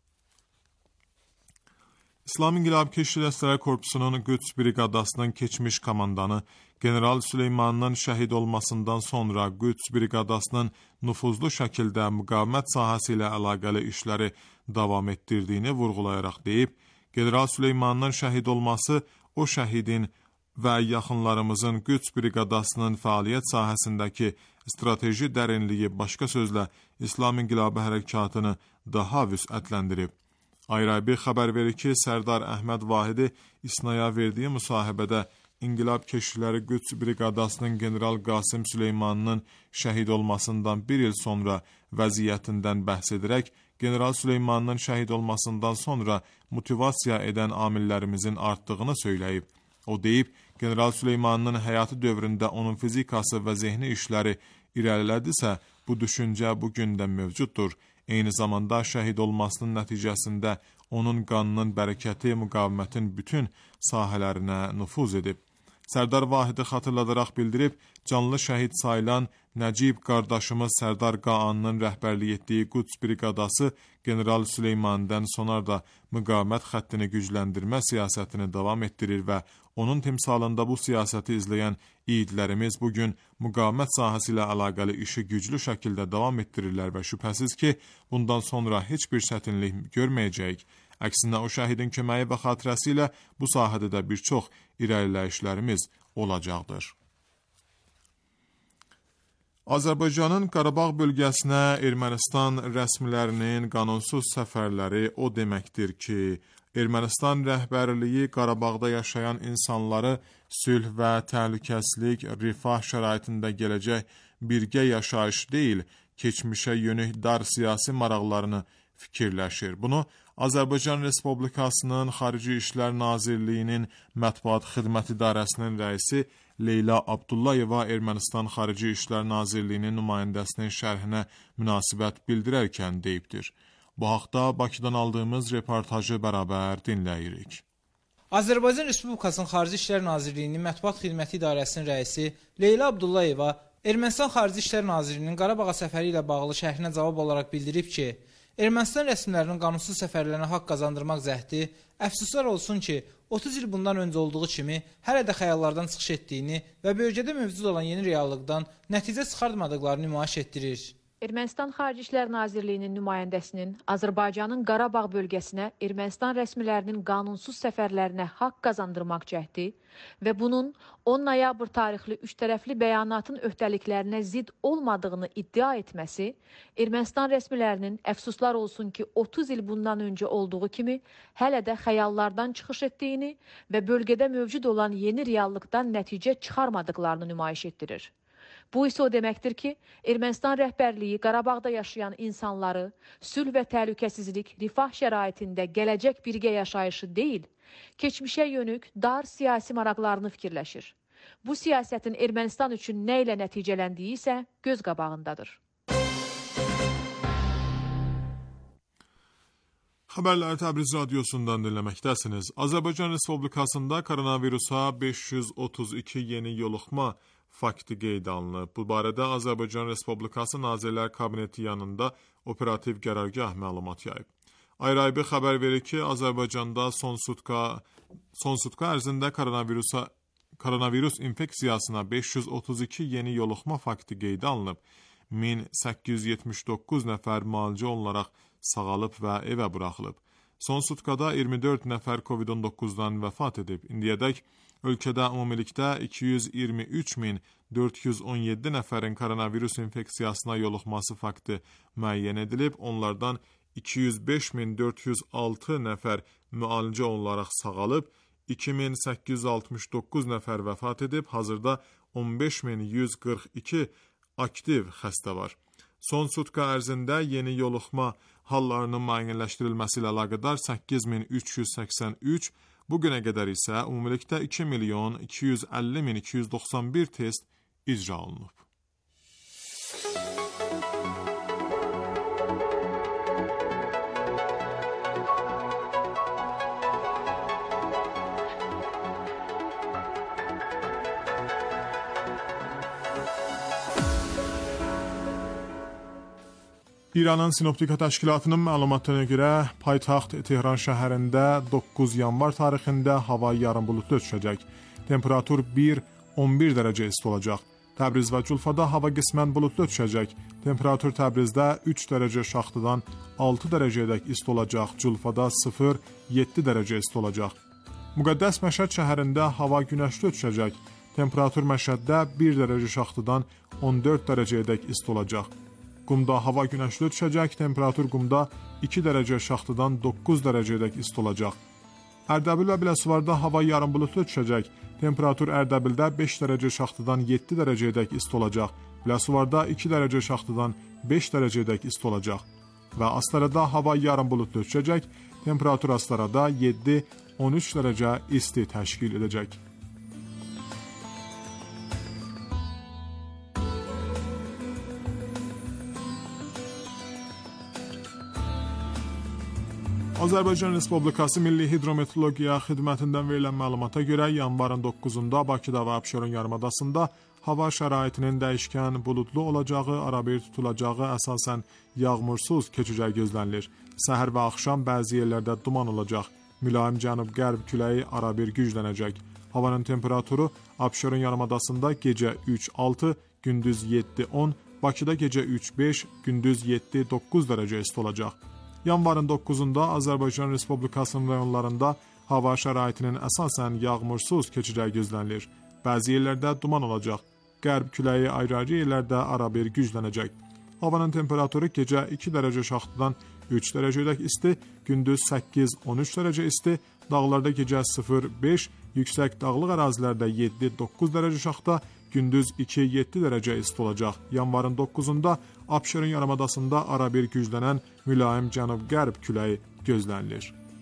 Speaker 1: İslam İnqilab Keşif Dəstələri Korpusunun Qüds briqadasının keçmiş komandanı General Süleymanın şəhid olmasından sonra Qüds briqadasının nüfuzlu şəkildə müqavimət sahəsi ilə əlaqəli işləri davam etdirdiyini vurğulayaraq deyib, General Süleymanın şəhid olması o şəhidin və yaxınlarımızın Qüds briqadasının fəaliyyət sahəsindəki strateji dərinliyi, başqa sözlə İslam İnqilabı hərəkatını daha vüsətləndirib. Ayrı-ayrı xəbər verir ki, Sərdar Əhməd Vahidi İsnaya verdiyi müsahibədə İnqilab Keşikləri Qüds briqadasının General Qasım Süleymanının şəhid olmasından bir il sonra vəziyyətindən bəhs edərək, General Süleymanının şəhid olmasından sonra motivasiya edən amillərimizin artdığını söyləyib. O deyib, General Süleymanının həyatı dövründə onun fizikası və zehni işləri irəlilədisə, bu düşüncə bugün də mövcuddur. Eyni zamanda şəhid olmasının nəticəsində onun qanının bərəkəti müqavimətin bütün sahələrinə nüfuz edib. Sərdar Vahidi xatırladaraq bildirib, canlı şəhid sayılan Nəcib qardaşımız Sərdar Qağanın rəhbərlik etdiyi Qüds briqadası General Süleymandan sonra da müqavimət xəttini gücləndirmə siyasətini davam etdirir və onun timsalında bu siyasəti izləyən yiğidlərimiz bugün müqavimət sahəsi ilə əlaqəli işi güclü şəkildə davam etdirirlər və şübhəsiz ki, bundan sonra heç bir çətinlik görməyəcəyik. Əksinə o şəhidin köməyi və xatirəsi ilə bu sahədə də bir çox irəliləyişlərimiz olacaqdır. Azərbaycanın Qarabağ bölgəsinə Ermənistan rəsmilərinin qanunsuz səfərləri o deməkdir ki, Ermənistan rəhbərliyi Qarabağda yaşayan insanları sülh və təhlükəsizlik, rifah şəraitində gələcək birgə yaşayış deyil, keçmişə yönük dar siyasi maraqlarını fikirləşir. Bunu Azərbaycan Respublikasının Xarici İşlər Nazirliyinin Mətbuat Xidmət İdarəsinin rəisi Leyla Abdullayeva Ermənistan Xarici İşlər Nazirliyinin nümayəndəsinin şərhinə münasibət bildirərkən deyibdir. Bu haqda Bakıdan aldığımız reportajı bərabər dinləyirik.
Speaker 5: Azərbaycan Respublikasının Xarici İşlər Nazirliyinin Mətbuat Xidməti İdarəsinin rəisi Leyla Abdullayeva Ermənistan Xarici İşlər Nazirliyinin Qarabağa səfəri ilə bağlı şərhinə cavab olaraq bildirib ki, Ermənistan rəsmilərinin qanunsuz səfərlərinə haqq qazandırmaq zəhdi, əfsuslar olsun ki, otuz il bundan öncə olduğu kimi hələ də xəyallardan çıxış etdiyini və bölgədə mövcud olan yeni reallıqdan nəticə çıxartmadıqlarını nümayiş etdirir.
Speaker 6: Ermənistan Xarici İşlər Nazirliyinin nümayəndəsinin Azərbaycanın Qarabağ bölgəsinə Ermənistan rəsmilərinin qanunsuz səfərlərinə haqq qazandırmaq cəhdi və bunun on noyabr tarixli üç tərəfli bəyanatın öhdəliklərinə zidd olmadığını iddia etməsi, Ermənistan rəsmilərinin əfsuslar olsun ki, otuz il bundan öncə olduğu kimi hələ də xəyallardan çıxış etdiyini və bölgədə mövcud olan yeni reallıqdan nəticə çıxarmadıqlarını nümayiş etdirir. Bu isə o deməkdir ki, Ermənistan rəhbərliyi Qarabağda yaşayan insanları sülh və təhlükəsizlik, rifah şəraitində gələcək birgə yaşayışı deyil, keçmişə yönük dar siyasi maraqlarını fikirləşir. Bu siyasətin Ermənistan üçün nə ilə nəticələndiyi isə göz qabağındadır.
Speaker 1: Xəbərləri Təbriz radiosundan dinləməkdəsiniz. Azərbaycan Respublikasında koronavirusa beş yüz otuz iki yeni yoluxma fakti qeyd alınıb. Bu barədə Azərbaycan Respublikası Nazirlər Kabineti yanında operativ qərargah məlumat yayıb. Ayrı-ayrı xəbər verir ki, Azərbaycanda son sutka son sutka ərzində koronavirusa koronavirus infeksiyasına beş yüz otuz iki yeni yoluxma fakti qeyd alınıb. min səkkiz yüz yetmiş doqquz nəfər müalicə olunaraq sağalıb və evə buraxılıb. Son sutkada iyirmi dörd nəfər kovid on doqquzdan vəfat edib. İndiyədək ölkədə ümumilikdə iki yüz iyirmi üç min dörd yüz on yeddi nəfərin koronavirus infeksiyasına yoluxması fakti müəyyən edilib. Onlardan iki yüz beş min dörd yüz altı nəfər müalicə olunaraq sağalıb, iki min səkkiz yüz altmış doqquz nəfər vəfat edib. Hazırda on beş min yüz qırx iki aktiv xəstə var. Son sutka ərzində yeni yoluxma hallarının müəyyənləşdirilməsi ilə əlaqədar səkkiz min üç yüz səksən üç, bu günə qədər isə ümumilikdə iki milyon iki yüz əlli min iki yüz doxsan bir test icra olunub. İranın Sinoptika Təşkilatının məlumatına görə paytaxt Tehran şəhərində doqquz yanvar tarixində hava yarım buludlu düşəcək. Temperatur bir on bir dərəcə isti olacaq. Təbriz və Culfada hava qismən buludlu düşəcək. Temperatur Təbrizdə üç dərəcə şaxtadan altı dərəcədək isti olacaq. Culfada sıfır yeddi dərəcə isti olacaq. Müqəddəs Məşəd şəhərində hava günəşli düşəcək. Temperatur Məşəddə bir dərəcə şaxtadan on dörd dərəcədək isti olacaq. Qumda hava günəşli düşəcək, temperatur Qumda iki dərəcə şaxtadan doqquz dərəcədək isti olacaq. Ərdəbil və Biləsuvarda hava yarım buludlu düşəcək, temperatur Ərdəbildə beş dərəcə şaxtadan yeddi dərəcədək isti olacaq, Biləsuvarda iki dərəcə şaxtadan beş dərəcədək isti olacaq. Və Astarada hava yarım buludlu düşəcək, temperatur Astarada yeddi on üç dərəcə isti təşkil edəcək. Azərbaycan Respublikası Milli Hidrometeorologiya Xidmətindən verilən məlumata görə yanvarın doqquzunda Bakıda və Abşeron yarımadasında hava şəraitinin dəyişkən buludlu olacağı, arabir tutulacağı, əsasən yağmursuz keçəcəyi gözlənilir. Səhər və axşam bəzi yerlərdə duman olacaq. Mülayim cənub-qərb küləyi arabir güclənəcək. Havanın temperaturu Abşeron yarımadasında gecə üç altı, gündüz yeddi on, Bakıda gecə üç beş, gündüz yeddi doqquz dərəcə isti olacaq. Yanvarın doqquzunda Azərbaycan Respublikasının rayonlarında hava şəraitinin əsasən yağmursuz keçəcəyi gözlənilir. Bəzi yerlərdə duman olacaq. Qərb küləyi ayrı-ayrı yerlərdə arabir güclənəcək. Havanın temperaturu gecə iki dərəcə şaxtadan üç dərəcədək isti, gündüz səkkiz on üç dərəcə isti, dağlarda gecə sıfır beş, yüksək dağlıq ərazilərdə yeddi doqquz dərəcə şaxta, gündüz iki yeddi dərəcə isti olacaq. Yanvarın doqquzunda Abşeron yarımadasında arabir güclənən mülayim cənub-qərb küləyi gözlənilir.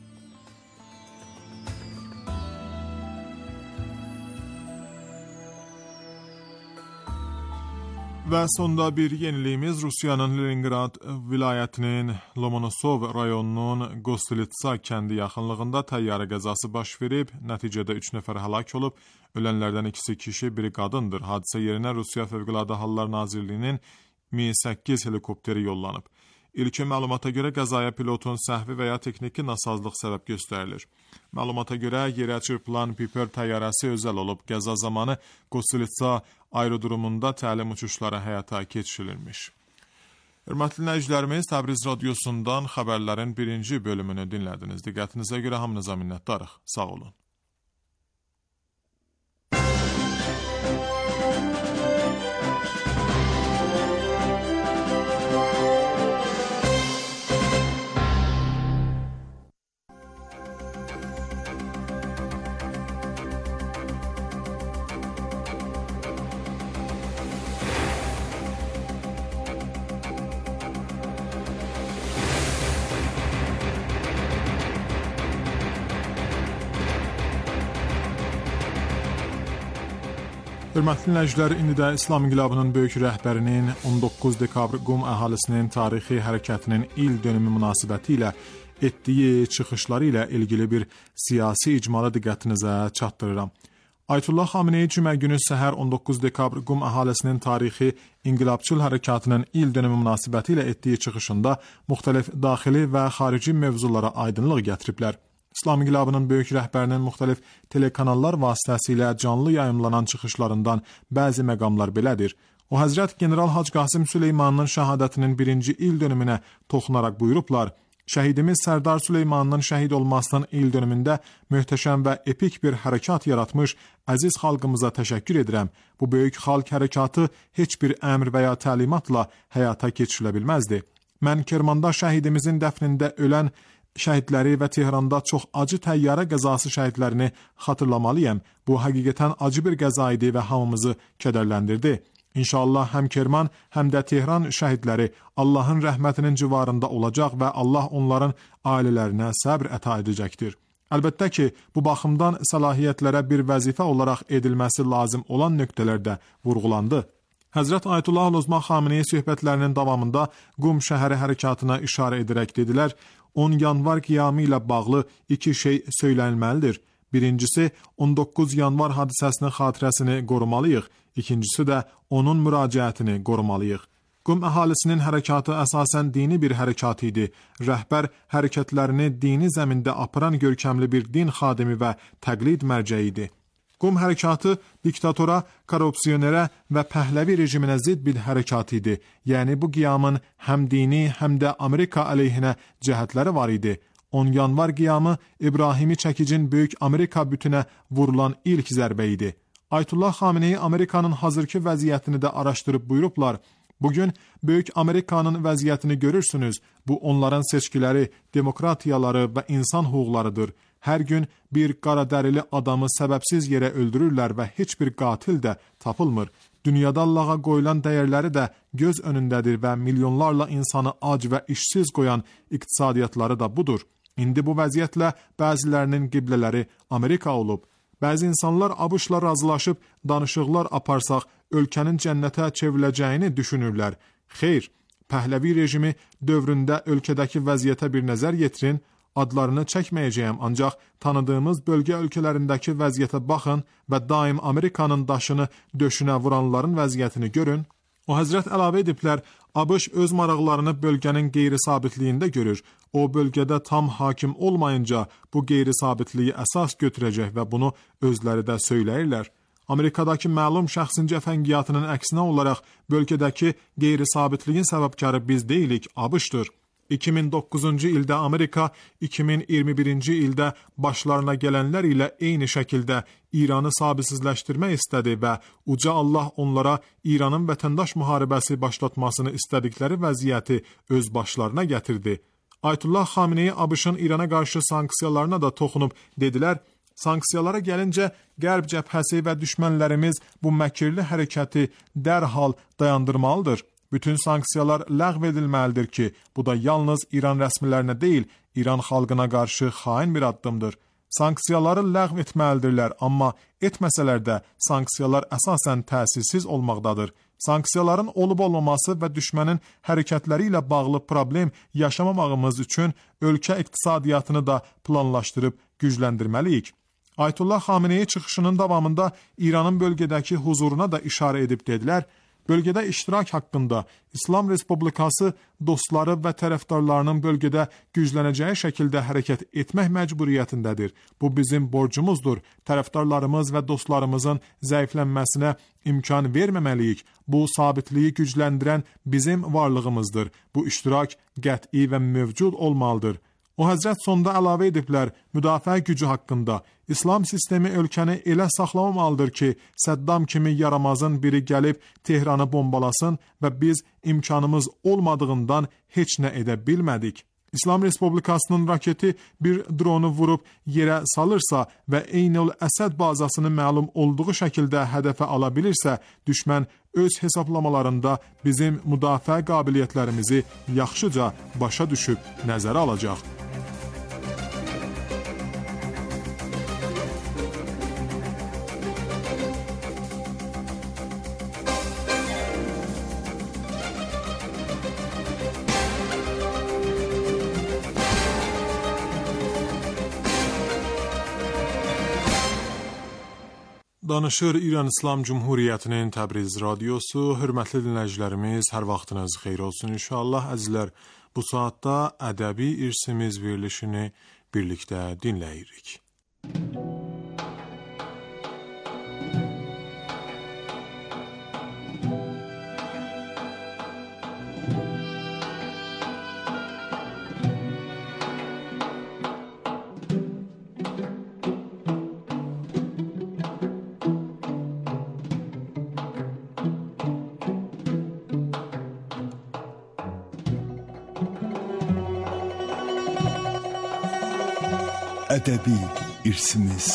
Speaker 1: Və sonda bir yeniliyimiz Rusiyanın Leningrad vilayətinin Lomonosov rayonunun Gostilitsa kəndi yaxınlığında təyyarə qəzası baş verib, nəticədə üç nəfər həlak olub, ölənlərdən ikisi kişi, biri qadındır. Hadisə yerinə Rusiya Fövqəladə Hallar Nazirliyinin Mi səkkiz helikopteri yollanıb. İlkin məlumata görə qəzaya pilotun səhvi və ya texniki nasazlıq səbəb göstərilir. Məlumata görə yerə çırpılan Piper təyyarəsi özəl olub. Qəza zamanı Gostilitsa aerodromunda təlim uçuşları həyata keçirilmiş. Hörmətli dinləyicilərimiz, Təbriz radiosundan xəbərlərin birinci bölümünü dinlədiniz. Diqqətinizə görə hamınıza minnətdarıq. Sağ olun. Hörmətli dinləyicilər, indi də İslam İnqilabının böyük rəhbərinin on doqquz dekabr Qum əhalisinin tarixi hərəkətinin il dönümü münasibəti ilə etdiyi çıxışları ilə ilgili bir siyasi icmalı diqqətinizə çatdırıram. Ayətullah Xameneyi cümə günü səhər on doqquz dekabr Qum əhalisinin tarixi İnqilabçıl hərəkatının il dönümü münasibəti ilə etdiyi çıxışında müxtəlif daxili və xarici mövzulara aydınlıq gətiriblər. İslam İnqilabının böyük rəhbərinin müxtəlif telekanallar vasitəsilə canlı yayımlanan çıxışlarından bəzi məqamlar belədir. O, Həzrət General Hacı Qasım Süleymanın şəhadətinin birinci il dönümünə toxunaraq buyurublar: Şəhidimiz Sərdar Süleymanın şəhid olmasının il dönümündə möhtəşəm və epik bir hərəkat yaratmış əziz xalqımıza təşəkkür edirəm. Bu böyük xalq hərəkatı heç bir əmr və ya təlimatla həyata keçirilə bilməzdi. Mən Kermanda şəhidimizin dəfnində ölən şəhidləri və Tehranda çox acı təyyarə qəzası şəhidlərini xatırlamalıyam. Bu həqiqətən acı bir qəza idi və hamımızı kədərləndirdi. İnşallah həm Kerman, həm də Tehran şəhidləri Allahın rəhmətinin civarında olacaq və Allah onların ailələrinə səbr əta edəcəkdir. Əlbəttə ki, bu baxımdan səlahiyyətlərə bir vəzifə olaraq edilməsi lazım olan nöqtələr də vurğulandı. Həzrət Ayətullah Ozma Xameneyi söhbətlərinin davamında Qum şəhəri hərəkatına işarə edərək dedilər: on yanvar qiyamı ilə bağlı iki şey söylənilməlidir. Birincisi, on doqquz yanvar hadisəsinin xatirəsini qorumalıyıq. İkincisi də onun müraciətini qorumalıyıq. Qum əhalisinin hərəkatı əsasən dini bir hərəkat idi. Rəhbər hərəkətlərini dini zəmində aparan görkəmli bir din xadimi və təqlid mərcəyi idi. Qum hərəkatı diktatora, korrupsionerə və pəhləvi rejiminə zidd bir hərəkat idi. Yəni bu qiyamın həm dini, həm də Amerika əleyhinə cəhətləri var idi. on yanvar qiyamı İbrahimi çəkicin böyük Amerika bütünə vurulan ilk zərbə idi. Ayətullah Xameneyi Amerikanın hazırki vəziyyətini də araşdırıb buyurublar: Bugün Böyük Amerikanın vəziyyətini görürsünüz. Bu onların seçkiləri, demokratiyaları və insan hüquqlarıdır. Hər gün bir qaradərili adamı səbəbsiz yerə öldürürlər və heç bir qatil də tapılmır. Dünyada Allaha qoyulan dəyərləri də göz önündədir və milyonlarla insanı ac və işsiz qoyan iqtisadiyyatları da budur. İndi bu vəziyyətlə bəzilərinin qiblələri Amerika olub. Bəzi insanlar ABŞ-la razılaşıb danışıqlar aparsaq ölkənin cənnətə çevriləcəyini düşünürlər. Xeyr, Pəhləvi rejimi dövründə ölkədəki vəziyyətə bir nəzər yetirin. Adlarını çəkməyəcəyəm, ancaq tanıdığımız bölgə ölkələrindəki vəziyyətə baxın və daim Amerikanın daşını döşünə vuranların vəziyyətini görün. O Həzrət əlavə ediblər: ABŞ öz maraqlarını bölgənin qeyri-sabitliyində görür. O bölgədə tam hakim olmayınca bu qeyri-sabitliyi əsas götürəcək və bunu özləri də söyləyirlər. Amerikadakı məlum şəxsin cəfəngiyatının əksinə olaraq bölgədəki qeyri-sabitliyin səbəbkarı biz deyilik, ABŞ-dır. iki min doqquzuncu ildə Amerika, iki min iyirmi birinci ildə başlarına gələnlər ilə eyni şəkildə İranı sabitsizləşdirmək istədi və Uca Allah onlara İranın vətəndaş müharibəsi başlatmasını istədikləri vəziyyəti öz başlarına gətirdi. Ayətullah Xameneyi ABŞ-ın İrana qarşı sanksiyalarına da toxunub dedilər: Sanksiyalara gəlincə, Qərb cəbhəsi və düşmənlərimiz bu məkirli hərəkəti dərhal dayandırmalıdır. Bütün sanksiyalar ləğv edilməlidir ki, bu da yalnız İran rəsmilərinə deyil, İran xalqına qarşı xain bir addımdır. Sanksiyaları ləğv etməlidirlər, amma etməsələr də sanksiyalar əsasən təsirsiz olmaqdadır. Sanksiyaların olub-olmaması və düşmənin hərəkətləri ilə bağlı problem yaşamamağımız üçün ölkə iqtisadiyyatını da planlaşdırıb gücləndirməliyik. Ayətullah Xameneyi çıxışının davamında İranın bölgədəki huzuruna da işarə edib dedilər: Bölgədə iştirak haqqında İslam Respublikası dostları və tərəfdarlarının bölgədə güclənəcəyi şəkildə hərəkət etmək məcburiyyətindədir. Bu bizim borcumuzdur. Tərəfdarlarımız və dostlarımızın zəiflənməsinə imkan verməməliyik. Bu sabitliyi gücləndirən bizim varlığımızdır. Bu iştirak qəti və mövcud olmalıdır. O Həzrət sonda əlavə ediblər: müdafiə gücü haqqında İslam sistemi ölkəni elə saxlamamalıdır ki, Səddam kimi yaramazın biri gəlib Tehranı bombalasın və biz imkanımız olmadığından heç nə edə bilmədik. İslam Respublikasının raketi bir dronu vurub yerə salırsa və Eynül Əsəd bazasını məlum olduğu şəkildə hədəfə ala bilirsə, düşmən öz hesablamalarında bizim müdafiə qabiliyyətlərimizi yaxşıca başa düşüb nəzərə alacaq. Danışır İran İslam Cumhuriyyətinin Təbriz radiosu. Hörmətli dinləyicilərimiz, hər vaxtınız xeyir olsun inşallah. Əzizlər, bu saatda ədəbi irsimiz verilişini birlikdə dinləyirik.
Speaker 7: Ədəbi irsimiz.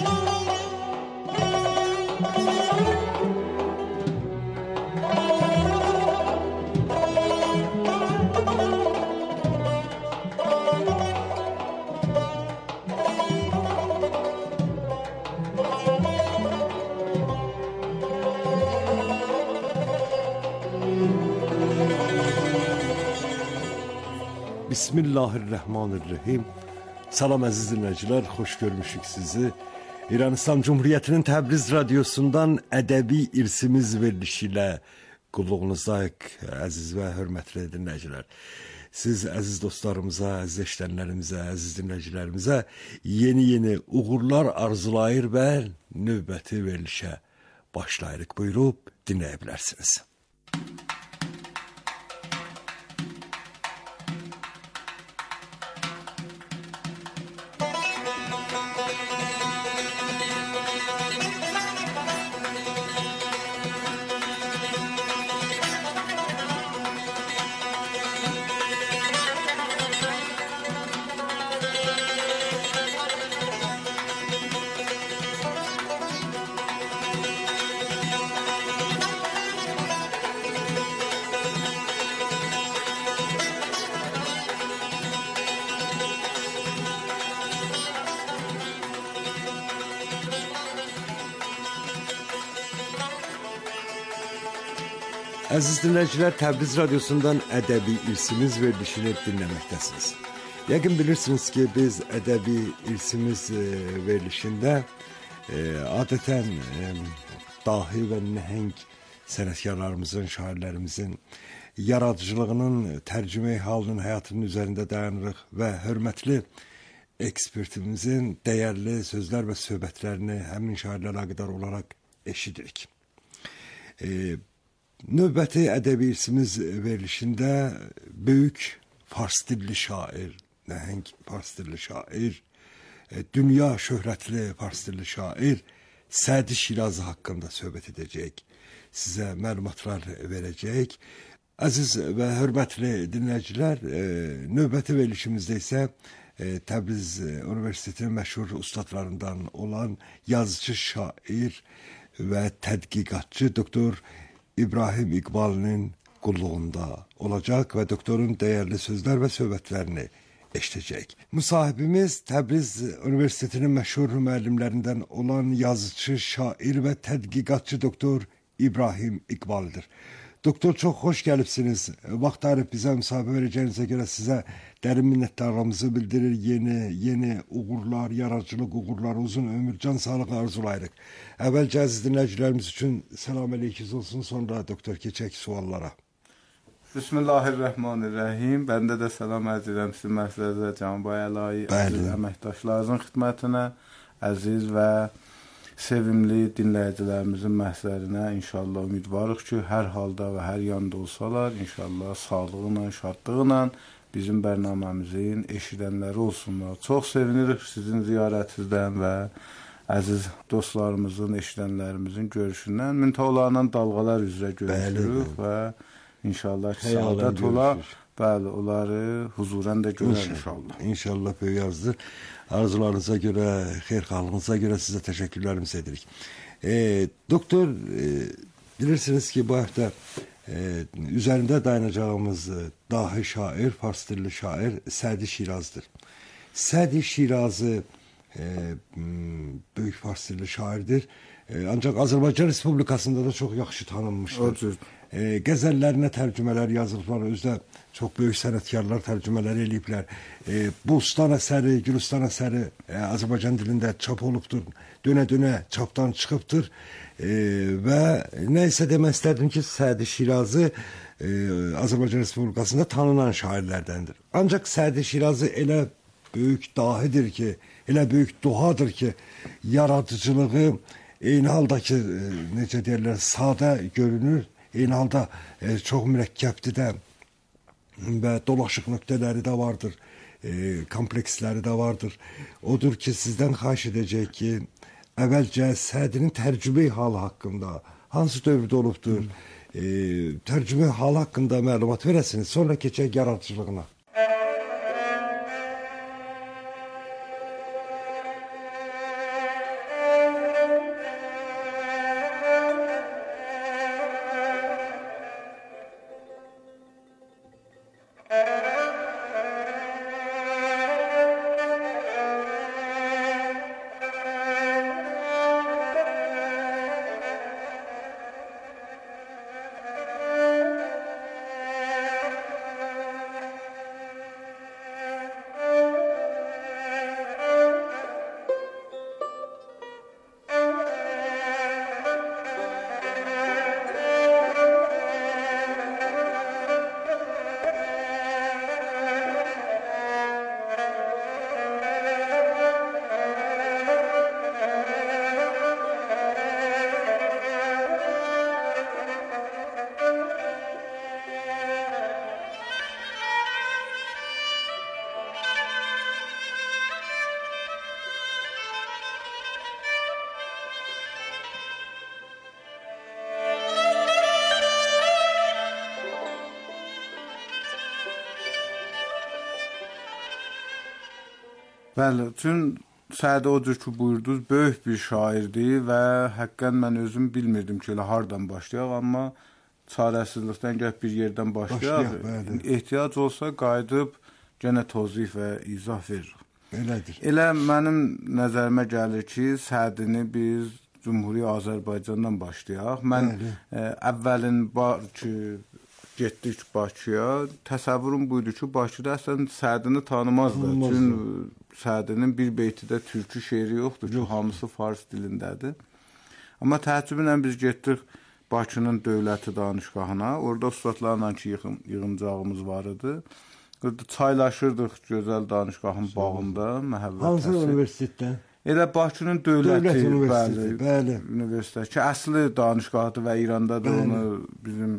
Speaker 7: Bismillahirrahmanirrahim. Salam əziz dinləyicilər, xoş görmüşük sizi. İran İslam Cumhuriyyətinin Təbriz radiosundan ədəbi irsimiz verilişi ilə qulluğunuzdayıq, əziz və hörmətli dinləyicilər. Siz əziz dostlarımıza, əziz eşidənlərimizə, əziz dinləyicilərimizə yeni-yeni uğurlar arzulayır və növbəti verilişə başlayırıq. Buyurub dinləyə bilərsiniz. Əziz dinləyicilər, Təbriz radiosundan ədəbi irsimiz verilişini dinləməkdəsiniz. Yəqin bilirsiniz ki, biz ədəbi irsimiz verilişində adətən dahi və nəhəng sənətkarlarımızın, şairlərimizin yaradıcılığının, tərcümə halının, həyatının üzərində dayanırıq və hörmətli ekspertimizin dəyərli sözlər və söhbətlərini həmin şairlərlə əlaqədar olaraq eşidirik. Növbəti ədəbi irsimiz verilişində böyük fars dilli şair, nəhəng fars dilli şair, dünya şöhrətli fars dilli şair Sədi Şirazi haqqında söhbət edəcək, sizə məlumatlar verəcək. Əziz və hörmətli dinləyicilər, növbəti verilişimizdə isə Təbriz Universitetinin məşhur ustadlarından olan yazıcı, şair və tədqiqatçı doktor İbrahim İqbalinin qulluğunda olacaq və doktorun dəyərli sözlər və söhbətlərini eşidəcək. Müsahibimiz Təbriz Universitetinin məşhur müəllimlərindən olan yazıcı, şair və tədqiqatçı doktor İbrahim İqbaldır. Doktor, çox xoş gəlibsiniz. Vaxt ayırıb bizə müsahibə verəcəyinizə görə sizə dərin minnətdarlığımızı bildirir. Yeni, yeni uğurlar, yaradıcılıq uğurları, uzun ömür, can sağlığı arzulayırıq. Əvvəlcə əziz dinləyicilərimiz üçün salam əleykiz olsun, sonra doktor keçək suallara.
Speaker 8: Bismillahirrahmanirrahim. Bəndə də salam ərz edirəm sizin məsləhətə, Cənab Əlayi, əziz əməkdaşlarınızın xidmətinə, əziz və sevimli dinləyicilərimizin məhzərinə inşallah ümidvarıq ki, hər halda və hər yanda olsalar, inşallah sağlığına, şadlığına bizim bərnaməmizin eşidənləri olsunlar. Çox sevinirik sizin ziyarətinizdən və əziz dostlarımızın, eşidənlərimizin görüşündən. Müntəolanan dalğalar üzrə görüşürük və inşallah ki, saadət ola, bəli, onları huzurən də görər inşallah.
Speaker 7: İnşallah böyük arzdır. Arzularınıza görə, xeyirxahlığınıza görə sizə təşəkkürlərimizi edirik. E, doktor, e, bilirsiniz ki, bu həftə e, üzərində dayanacağımız dahi şair, fars dilli şair Sədi Şirazdır. Sədi Şirazi e, böyük fars dilli şairdir. E, ancaq Azərbaycan Respublikasında da çox yaxşı tanınmışdır. E, qəzəllərinə tərcümələr yazılıblar, özdə çox böyük sənətkarlar tərcümələr eləyiblər. E, Bustan əsəri, Gülüstan əsəri e, Azərbaycan dilində çap olubdur, dönə-dönə çapdan çıxıbdır. E, və nə isə demək istərdim ki, Sədi Şirazi e, Azərbaycan Respublikasında tanınan şairlərdəndir. Ancaq Sədi Şirazi elə böyük dahidir ki, elə böyük duhadır ki, yaradıcılığı eyni halda ki, e, necə deyirlər, sadə görünür, eyni halda e, çox mürəkkəbdir də və dolaşıq nöqtələri də vardır, e, kompleksləri də vardır. Odur ki, sizdən xahiş edəcək ki, əvvəlcə Sədinin tərcümə halı haqqında, hansı dövrdə olubdur, e, tərcümə halı haqqında məlumat verəsiniz, sonra keçək yaradıcılığına.
Speaker 8: Bəli, çünki Sədi o cür ki buyurdunuz, böyük bir şairdir və həqiqən mən özüm bilmirdim ki, elə hardan başlayaq, amma çarəsizlikdən gəl bir yerdən başlayaq. başlayaq ehtiyac olsa qayıdıb yenə tozif və izah verir.
Speaker 7: Elədir.
Speaker 8: Elə mənim nəzərimə gəlir ki, Sədini biz Cümhuri Azərbaycandan başlayaq. Mən ə, əvvəlin var ki, getdik Bakıya, təsəvvürüm buydu ki, Bakıda əslən Sədini tanımazlar. Çünki Sədinin bir beytidə türkü şeiri yoxdur ki, hamısı fars dilindədir. Amma təəccüblə biz getdik Bakının dövləti danışqahına. Orada ustadlarla ki, yığın, yığıncağımız var idi. Orada çaylaşırdıq gözəl danışqahın bağında, məhəvvətəsi.
Speaker 7: Hansı universitetdən?
Speaker 8: Elə Bakının dövləti,
Speaker 7: dövlət universiteti, bəli,
Speaker 8: bəli, universitet ki, əsli danışqahdır və İranda da onu bizim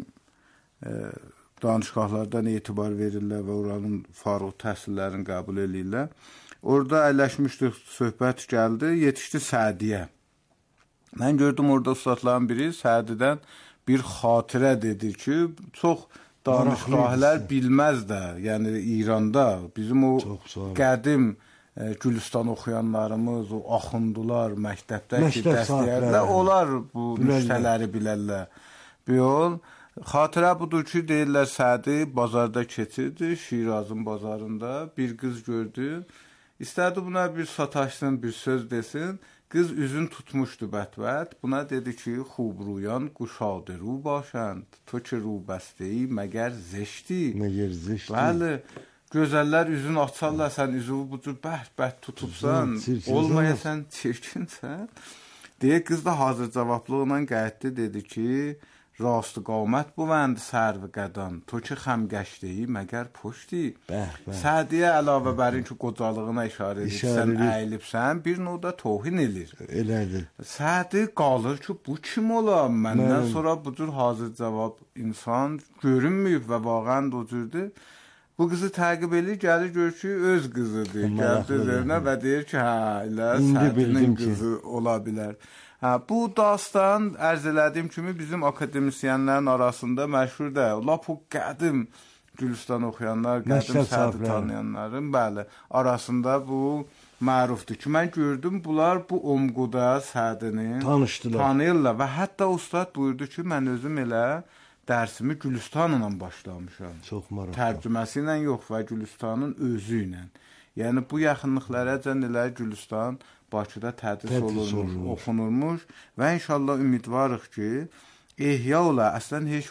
Speaker 8: e, danışqahlardan etibar verirlər və oranın fərq təhsillərini qəbul edirlər. Orada əyləşmişdik, söhbət gəldi, yetişdi Sədiyə. Mən gördüm orada ustadların biri Sədidən bir xatirə dedi ki, çox danışqahlar bilməz də, yəni İranda bizim o qədim e, Gülüstan oxuyanlarımız, o axundular, məktəbdə ki, dəstəyərlər, onlar bu nüsxələri bilərlər. Bu yol, xatirə budur ki, deyirlər Sədi bazarda keçirdi, Şirazın bazarında bir qız gördü, İstədi buna bir sataşsın, bir söz desin. Qız üzün tutmuşdu bətbət. Buna dedi ki, xubruyan quşadı ru başənd. To ki ru bəstəyi məgər zeşdi.
Speaker 7: Məgər zeşdi.
Speaker 8: Bəli, gözəllər üzün açarlar, sən üzü bu cür bəhd-bəhd tutubsan, olmaya sən çirkinsən. Deyə qız da hazır cavablıqla qayıtdı, dedi ki, rastı qamət bu vənd sərv qədan, to ki xəmgəşdiyi məgər poşdi. Sədiyə əlavə bərin ki, qocalığına işarə edir, sən əyilibsən, bir növdə tohin elir.
Speaker 7: Elədir.
Speaker 8: Sədi qalır ki, bu kim ola? Məndən sonra bu cür hazır cavab insan görünməyib və vaqən o cürdür. Bu qızı təqib edir, gəlir gör ki, öz qızıdır. Gəldi üzərinə və deyir ki, hə, elə Sədinin qızı ola bilər. Hə, bu dastan ərz elədiyim kimi bizim akademisyenlərin arasında məşhur da. Lap o qədim Gülüstan oxuyanlar, qədim Sədi tanıyanların, bəli, arasında bu mərufdur ki, mən gördüm, bunlar bu omquda Sədini tanıyırlar və hətta ustad buyurdu ki, mən özüm elə dərsimi Gülüstanla başlamışam.
Speaker 7: Çox maraqlı.
Speaker 8: Tərcüməsi ilə yox və Gülüstanın özü ilə. Yəni bu yaxınlıqlara cən elə Gülüstan Bakıda tədris
Speaker 7: Tədris
Speaker 8: olunmuş,
Speaker 7: olunmuş.
Speaker 8: oxunurmuş və inşallah ümidvarıq ki, ehya ola, əslən heç